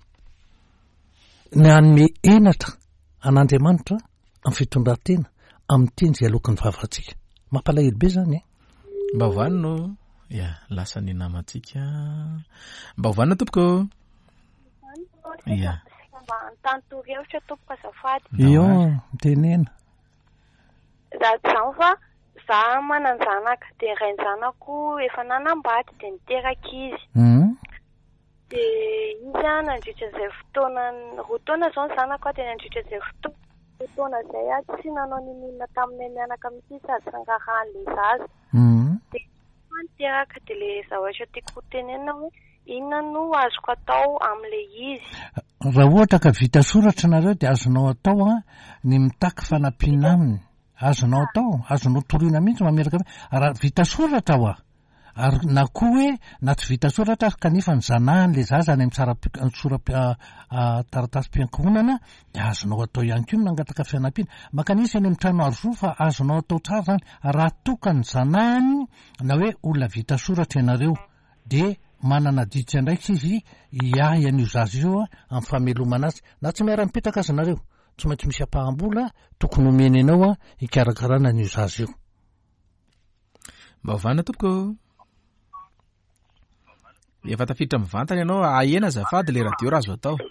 ny anome enatra an'Andriamanitra amin'ny fitondran-tena amin'ny teny izay alokan'ny vavantsika mampalahelo be zany e mba ovanino ya lasa ny namatsika mba ovanina tompoko ya mba tantoro-hevitra tompoko azafady io mitenena za zany fa za manan-janaka de rain-janako efa nanambady de niteraka izy de izy a nandritra zay fotoana roa taona zao ny zanako a de nandritra zay fotoana fotoana zay a tsy nanao ninina taminay mianaka mitsy sady sangaran'le zaza de niteraka de le zavatra tiako tenena hoe inona no azoko atao am'le izy raha ohatra ka vita soratra nareo de azonao atao a ny mitaky fanampiana aminy azonao atao azonao toriana mihitsy mameraka raha vita soratra ao a ary na koa hoe na tsy vita soratra kanefa ny zanahany le zaza any amin'ny sora taratasy mpiankohonana de azonao atao ihany koa nangataka fianampiana makanisy any amin'ny trano arzo fa azonao atao tsara zany raha toka ny zanahany na hoe olona vita soratra ianareo de manana ditsy andraikitsy izy iahy an'io zaza io amin'ny famelomana azy na tsy miara-mipetraka azy nareo tsy maintsy misy ampahambola tokony omeny anao a hikarakarana an'io zaza io mba hovana tompoko efa tafiditra mivantana ianao ahena azafady le radio raha azo atao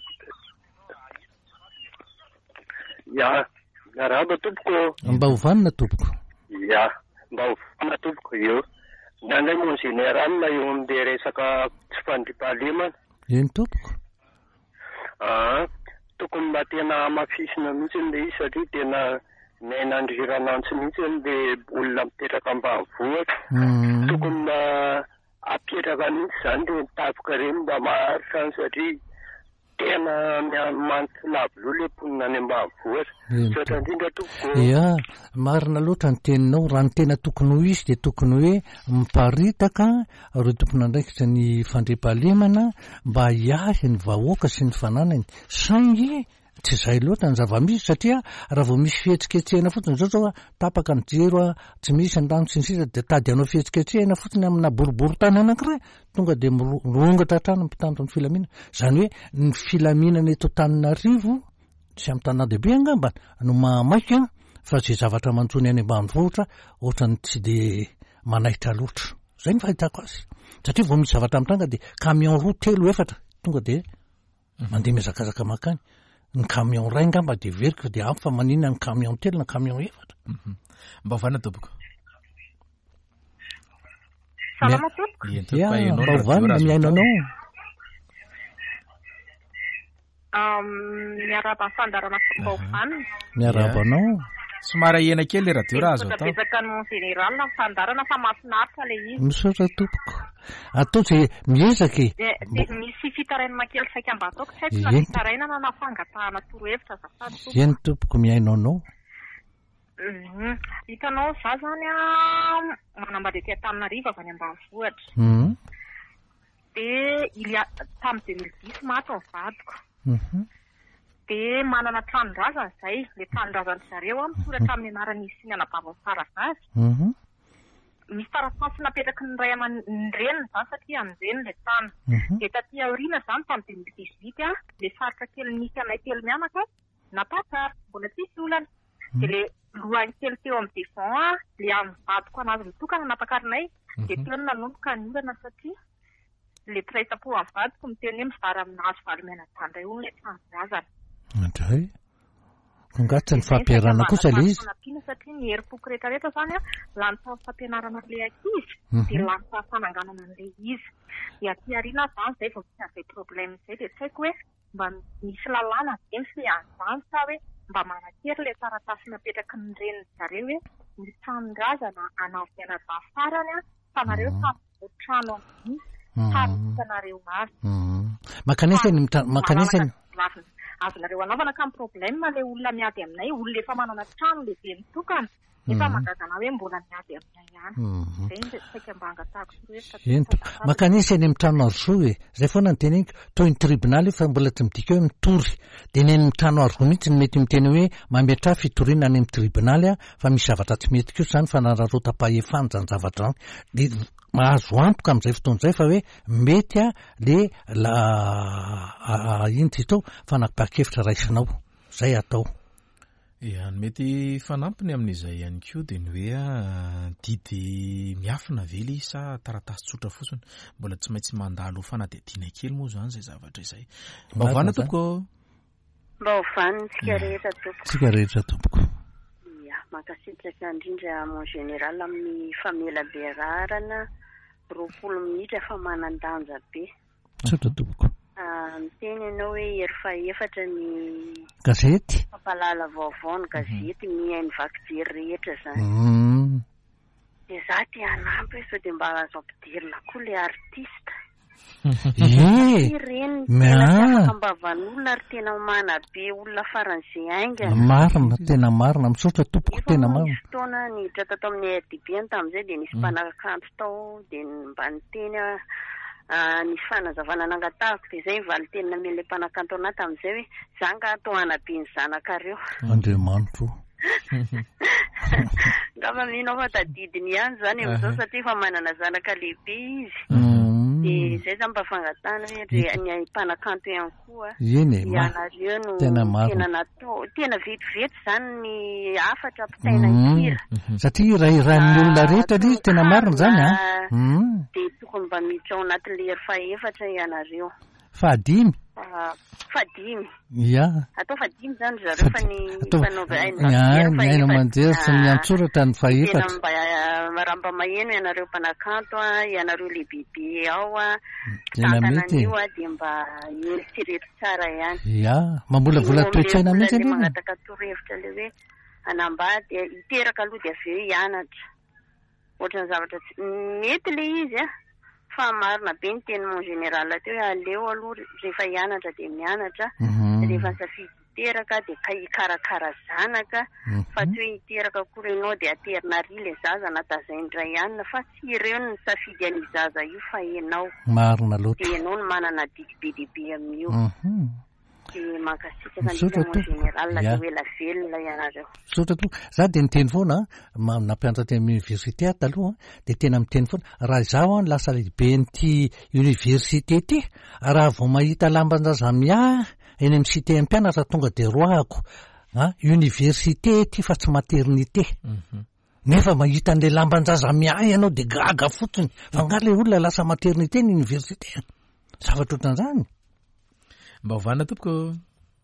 ya miarahaba tompoko mba hovanina tompoko ya mba hovana tompoko io nandray mon général na eo am'le resaka tsy fandripahalemana eny tompoko a tokony mba tena mafisina mihitsy le izy satria tena nainandriranantsy mihitsy le olona mipetraka ambanivohitra tokony mba apetraka mihitsy zany de mitapoka reny mba maharitra ny satria tena mantsy lavolo le mponina any ambanivohitra satra indrindra tompoko ya marina loatra ny teninao raha ny tena tokony ho izy de tokony hoe miparitaka reo tompona andraikitra ny fandripahalemana mba hiahy ny vahoaka sy ny fananany saingy tsy zay loatra ny zava-misy satria raha vao misy fihetsiketsehana fotsiny zao zao a tapaka ny jero a tsy misy ny rano sy ny sisa de tady anao fihetsiketsehana fotsiny amina boribory tany anankiray tonga de mirongatra trano mpitandro ny filaminana zany hoe ny filaminana eto Taninarivo sy amin'ny tanàn-dehibe angamba no mahamaika fa zay zavatra mantsony any ambanivohitra ohatrany tsy de manaitra loatra zay ny fahitako azy satria vao misy zavatra mitranga de camion roa telo efatra tonga de mandeha mizakazaka makany ny camion ray ngamba de verika de ampy fa manina ny camion telo na camion efatra mba hovana tompoko salama tompoko ya mba hovana miaino anao miaraba fandarana mba hovana miaraba anao somary ahena kely le radio raha azo atao betsaka ny mon général na fandarana fa mahafinaritra le izy misaotra tompoko atao zay miezaka de misy fitarainana kely saika mba ataoko tsy haiko na fitarainana na fangatahana torohevitra azafady tompoko eny tompoko miaino anao hitanao za zany a manambady ety Antananarivo avy any ambanivohitra de ilia tamin'ny deux mille dix maty ny vadiko de manana tranondrazana zay le tranondrazany zareo a misoratra amin'ny anarany isiny anabavany tsara vazy misy taratasy napetraky ny ray aman-dreniny zany satria amin'ireny le tany de taty aoriana zany tamin'ny deux mille dix-huit a le faritra kely nisy anay telo mianaka napatsara mbola tsisy olana de le lohany kely teo amin'ny devant a le amin'ny vadiko anazy mitokana napakarinay de teo ny nanomboka ny olana satria le piraita-po amin'ny vadiko miteny hoe mivary aminazy valo mianadandray ony le tranondrazana andray kongatsy ny fampiarana kosa le izy satria ny herim-poko rehetrarehetra zany a lany tao fampianarana le ankizy de lany tao fananganana an'le izy de aty aoriana zany zay vao misy an'izay problème zay de tsy haiko hoe mba misy lalàna zeny sy an'izany sa hoe mba manakery le taratasy napetraky ny reniny zareo hoe misy tranondrazana anavy anadafarany a fa nareo samy trano amin'ny samy hitanareo azy makanesany makanesany azonareo anaovana ka ny problème le olona miady aminay olona efa manana trano lehibe mitokana efa magazana hoe mbola miady aminay ihany zay saika mba angatahako ento makanisa any amin'ny trano arzo e zay foana ny teneniko toy ny tribunal efa mbola tsy midika hoe mitory de ny amin'ny trano arzo mihitsy ny mety miteny hoe mametra fitoriana any amin'ny tribunal a fa misy zavatra tsy mety koa zany fa nararota-pahefany zany zavatra zany de mahazo antoka amin'izay fotoan'izay fa hoe mety a le la ino tsy tao fa napakevitra raisinao zay atao Ia, mety fanampiny amin'izay ihany koa dia ny hoe didy miafina vely sa taratasy tsotra fotsiny, mbola tsy maintsy mandalo fanadihadiana kely moa zany izay zavatra izay. Baovana tompoko. Baovana tsika rehetra tompoko. Tsika rehetra tompoko. Ia, mankasitraka indrindra mon général amin'ny famelaberarana roapolo minitra efa manan-danja be. Tsotra tompoko. Miteny ianao hoe hery faefatra ny gazety mampalala vaovao ny gazety mihainy vakijery rehetra zany. Dia za tia hanampy hoe sao dia mba azo ampidirina koa ilay artista. Eh, ireny tena ambavan'olona ary tena mana be olona faran'izay aingana. Marina, tena marina, misaotra tompoko tena marina. Nisy fotoana niditra tato amin'ny R D B tamin'izay dia nisy mpanakanto tao dia mba niteny ny fanazavana nangatahako dia izay valy teny namelay mpanakanto anahy tamin'izay hoe za nga atao anabe ny zanakareo. Andriamanitro. Ngamba mino fa tadidiny ihany zany amin'izao satria fa manana zanaka lehibe izy. Dia izay zany mba fangatana hoe ny mpanakanto ihany koa. Ianareo no tena natao tena vetivety zany ny afatra ampitaina hira. Satria irahiran'ny olona rehetra izy tena marina zany a. Dia tokony mba miditra ao anatin'ny hery faefatra ianareo. Fahadimy. Fahadimy. Ia. Atao fahadimy zany zareo fa ny fanaova ny aina manjery sy ny antsoratra ny faefatra. Tena mba ramba maheno ianareo mpanakanto a, ianareo lehibehibe ao a. Tena mety. Io a dia mba eritrereto tsara ihany. Ia, mambolavola toe-tsaina mihitsy ilay mangataka torohevitra ilay hoe anambady hiteraka aloha dia avy eo hianatra. Ohatran'ny zavatra mety ilay izy a. Fa marina be ny teny mon général teo hoe aleo aloha rehefa hianatra dia mianatra, rehefa nisafidy hiteraka dia hikarakara zanaka, fa tsy hoe hiteraka koa ianao dia aterina ry ilay zaza natazainy iray ihany fa tsy ireo ny safidy an'io zaza io fa ianao. Marina loatra. Dia ianao no manana didy be dia be amin'io. Dia mankasitraka ny mon général dia hoe la velona ianareo. Sotra toa. Za dia niteny foana nampianatra teny amin'ny université taloha dia tena miteny foana raha izaho lasa lehibe n'ity université ity raha vao mahita lamban-jaza miahy eny amin'ny cité mpianatra tonga dia roahako université ity fa tsy maternité. Nefa mahita an'ilay lamban-jaza miahy ianao dia gaga fotsiny fa nga ilay olona lasa maternité ny université. Zavatra ohatran'izany. Mba hovana tompoko.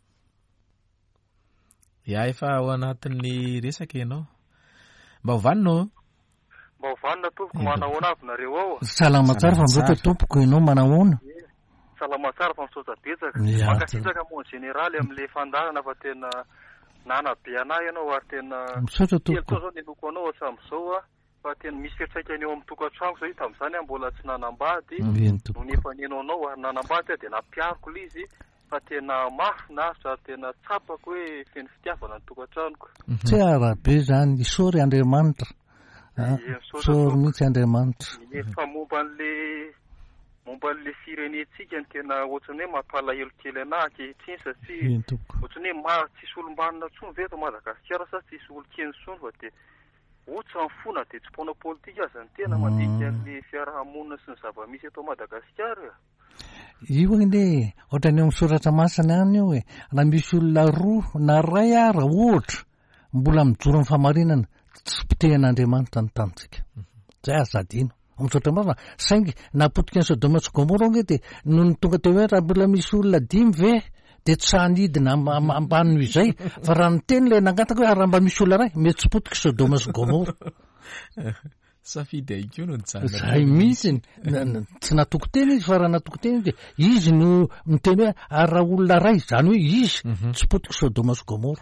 Ia, efa ao anatin'ny resaka ianao. Mba hovanao. Mba hovanona tompoko manahoana avy nareo ao. Salama tsara fa misaotra tompoko ianao manahoana. Salama tsara fa misaotra betsaka. Mankasitraka mon général amin'ilay fandarana fa tena nanabe anahy ianao ary tena misaotra tompoko. Zao ny loko anao hatram'izao a fa tena misy fiantraikany eo amin'ny tokantrano zao tamin'izany mbola tsy nanambady. No nefa nenao anao ary nanambady dia nampiariko ilay izy. Fa tena mahafinaritra tena tsapako hoe feno fitiavana ny tokantranoko. Tsy arabe zany isory Andriamanitra. Isory mihitsy Andriamanitra. Fa momba an'ilay momba an'ilay firenentsika ny tena ohatrany hoe mampalahelo kely anahy ankehitriny satria ohatrany hoe maro tsisy olom-banona tsony veto Madagasikara sa tsisy olon-keny tsony fa dia ohatsa ny fona dia tsy mpona politika aza ny tena mandinika an'ilay fiarahamonina sy ny zava-misy eto Madagasikara. Io anie ohatrany eo misoratra masina ihany io hoe raha misy olona roa na ray raha ohatra mbola mijoro amin'ny famarinana tsy pitehan'Andriamanitra ny tanitsika. Zay azadino. Misoratra masina saingy napotika ny Sodoma sy Gomora nge dia no ny tonga teo hoe raha mbola misy olona dimy ve dia tsy sahanidina ambany noho izay fa raha ny teny ilay nangataka hoe raha mba misy olona ray mety tsy potika Sodoma sy Gomora. Safidy aikio no nitsana. Zay mihitsy tsy natoko teny izy fa raha natoko teny dia izy no miteny hoe raha olona ray zany hoe izy tsy potika Sodoma sy Gomora.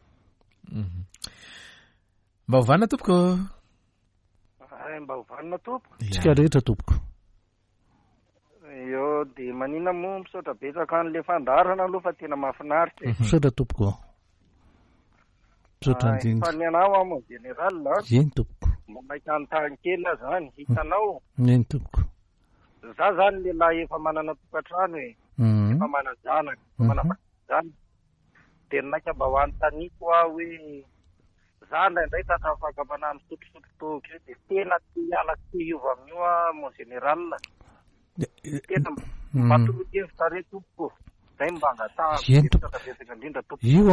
Mba hovana tompoko. Mba hovana tompoko. Tsika rehetra tompoko. Io dia manina moa misaotra betsaka an'ilay fandarana aloha fa tena mahafinaritra. Misaotra tompoko. Misaotra indrindra. Fa ny anao mon général eny tompoko. Mahita antahan kely zany hitanao. Eny tompoko. Za zany lehilahy efa manana tokantrano e. Efa manana zanaka, manana zanaka. Dia naika mba ho anontaniko aho hoe za indraindray tatafaka manano sotrosotro tohatra dia tena ty hiala ty hiova amin'io a mon général. Tena matolokevitra re tompoko. Zay mba angatahako. Io a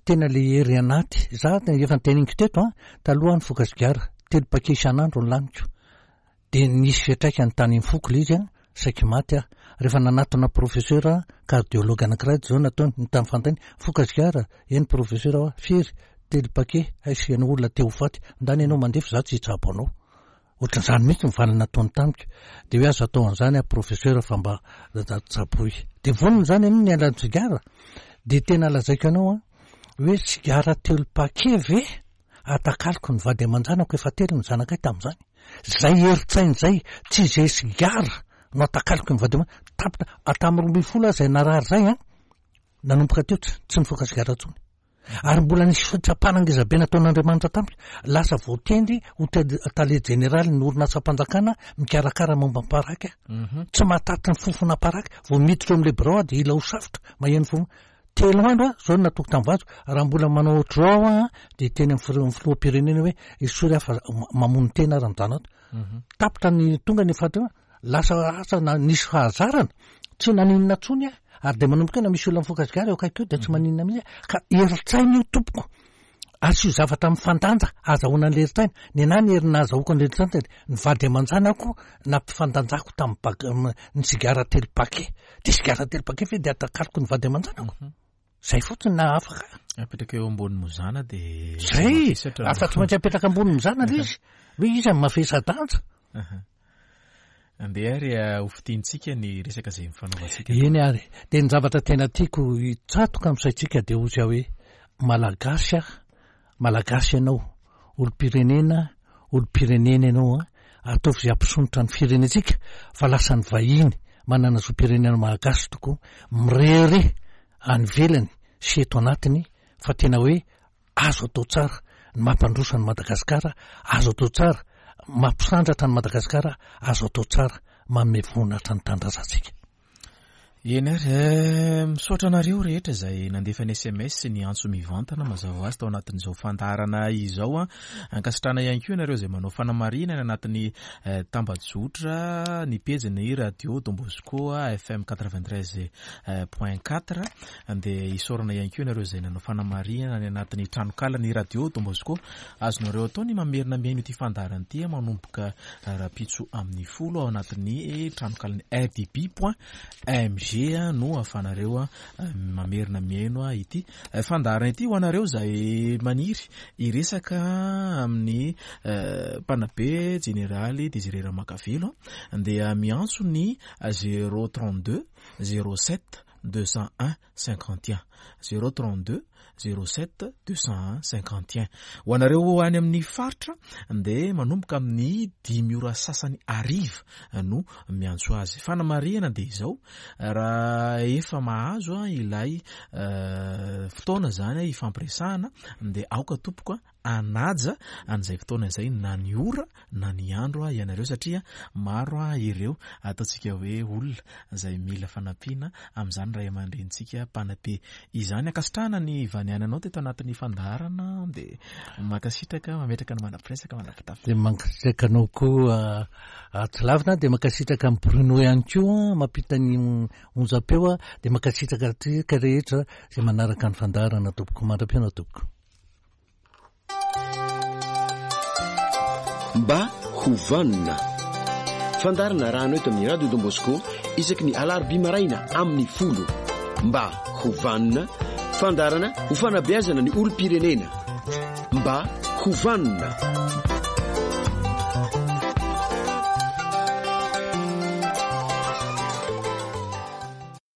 tena le hery anaty za efa niteniko teto a taloha ny fokasigara telo paquet isan'andro ny laniko de nisy etraika ny tany foko le izy a saiky maty a rehefa nanatona professeur cardiologue anankiray zao natao ny tamy fantany fokasigara eny professeur firy telo paquet aisiany olona teo faty ndany ianao mandefa za tsy hitsabo anao ohatran'izany mihitsy mivalina taony tamiko de hoe azo atao an'izany a professeur fa mba tsaboy de vonony zany ny alan'ny sigara de tena lazaiko anao a hoe sigara telo paquet ve atakaliko ny vady aman-janako efa telo ny zanakay tam'izany zay heritsainy zay tsy zay sigara no atakaliko ny vady aman tapita atamy roa ambin'ny folo zay narary zay a nanomboka teo tsy nifoka sigara tsony ary mbola nisy fitsapana ngezabe nataon'Andriamanitra tamiko lasa voatendry hotely général ny orinasa-mpanjakana mikarakara momba paraka tsy mahataty ny fofona paraka vo miditra eo am'le birao de ila ho safotra maheno fo telo andro a zao natoko tam'vazo raha mbola manao ohatr'ao a de teny amin'ny filoham-pirenena hoe isory afa mamono tena ranjanato tapitra ny tonga ny fatra lasa asa nisy fahazarana tsy naninona tsony a ary de manomboka na misy olona mifokasigara eo akaiky eo de tsy maninona mihitsy ka heritsainy io tompoko asio zavatra mifandanja azahoana ny heritsaina ny ana ny herina azahoako ny heritsaina ny vady aman-janako nampifandanjako tamin'ny ny sigara telo paquet de sigara telo paquet fe de atakaliko ny vady aman-janako zay fotsiny na afaka apetraka eo ambony mozana de zay afa tsy maintsy apetraka ambony mozana le izy hoe izy amin'ny mafesa-danja andeha ary hofitintsika ny resaka zay mifanaovantsika eny ary de ny zavatra tena tiako tsatoka amin'saitsika de ozy hoe malagasy a malagasy ianao olo-pirenena olo-pirenena ianao a ataovy zay ampisonitra ny firenetsika fa lasa ny vahiny manana zo pirenena malagasy tokoa mirery any velany sy eto anatiny fa tena hoe azo atao tsara ny mampandrosa ny Madagasikara azo atao tsara mampisandratra ny Madagasikara azo atao tsara manome vonatra ny tandrazatsika eny ary misaotra anareo rehetra zay nandefa ny S M S ny antso mivantana mazava azy tao anatin'izao fandarana izao a ankasitrana ihany koa ianareo zay manao fanamarina ny anatin'ny tambajotra ny pejiny radio Don Bosco F M quatre-vingt-treize point quatre de isorana ihany koa ianareo zay nanao fanamarina ny anatin'ny tranokala ny radio Don Bosco azonareo atao ny mamerina miaino ity fandarana ity manomboka rapitso amin'ny folo ao anatin'ny tranokalany R D B point M G no afanareo mamerina miaino ity fandarana ity ho anareo zay maniry iresaka amin'ny mpanabe generaly Désiré Ramakavelo andeha miantso ny zéro trente-deux zéro sept deux cent un cinquante et un zéro trente-deux zéro sept deux cent un cinquante et un ho anareo any amin'ny faritra de manomboka amin'ny dimy ora sasany ariva no miantso azy fanamarihana de izao raha efa mahazo ilay fotoana zany ifampiresahana de aoka tompoko anaja an'izay fotoana izay na ny ora na ny andro ianareo satria maro ireo ataontsika hoe olona zay mila fanampiana amin'izany ray aman-drenitsika mpanabe izany akasitrahana ny vaniananao teto anatin'ny fandarana de makasitraka mametraka ny manam-piresaka manapitafy de mankasitraka anao koa tsy lavina de makasitraka amin'ny Bruno ihany koa mampita ny onjam-peo de makasitraka tsika rehetra zay manaraka ny fandarana tompoko mandram-piana tompoko mba hovanina fandarana rano eto amin'ny radio Don Bosco isaky ny alarobia maraina amin'ny folo mba hovanina fandarana ho fanabeazana ny olo-pirenena mba hovanina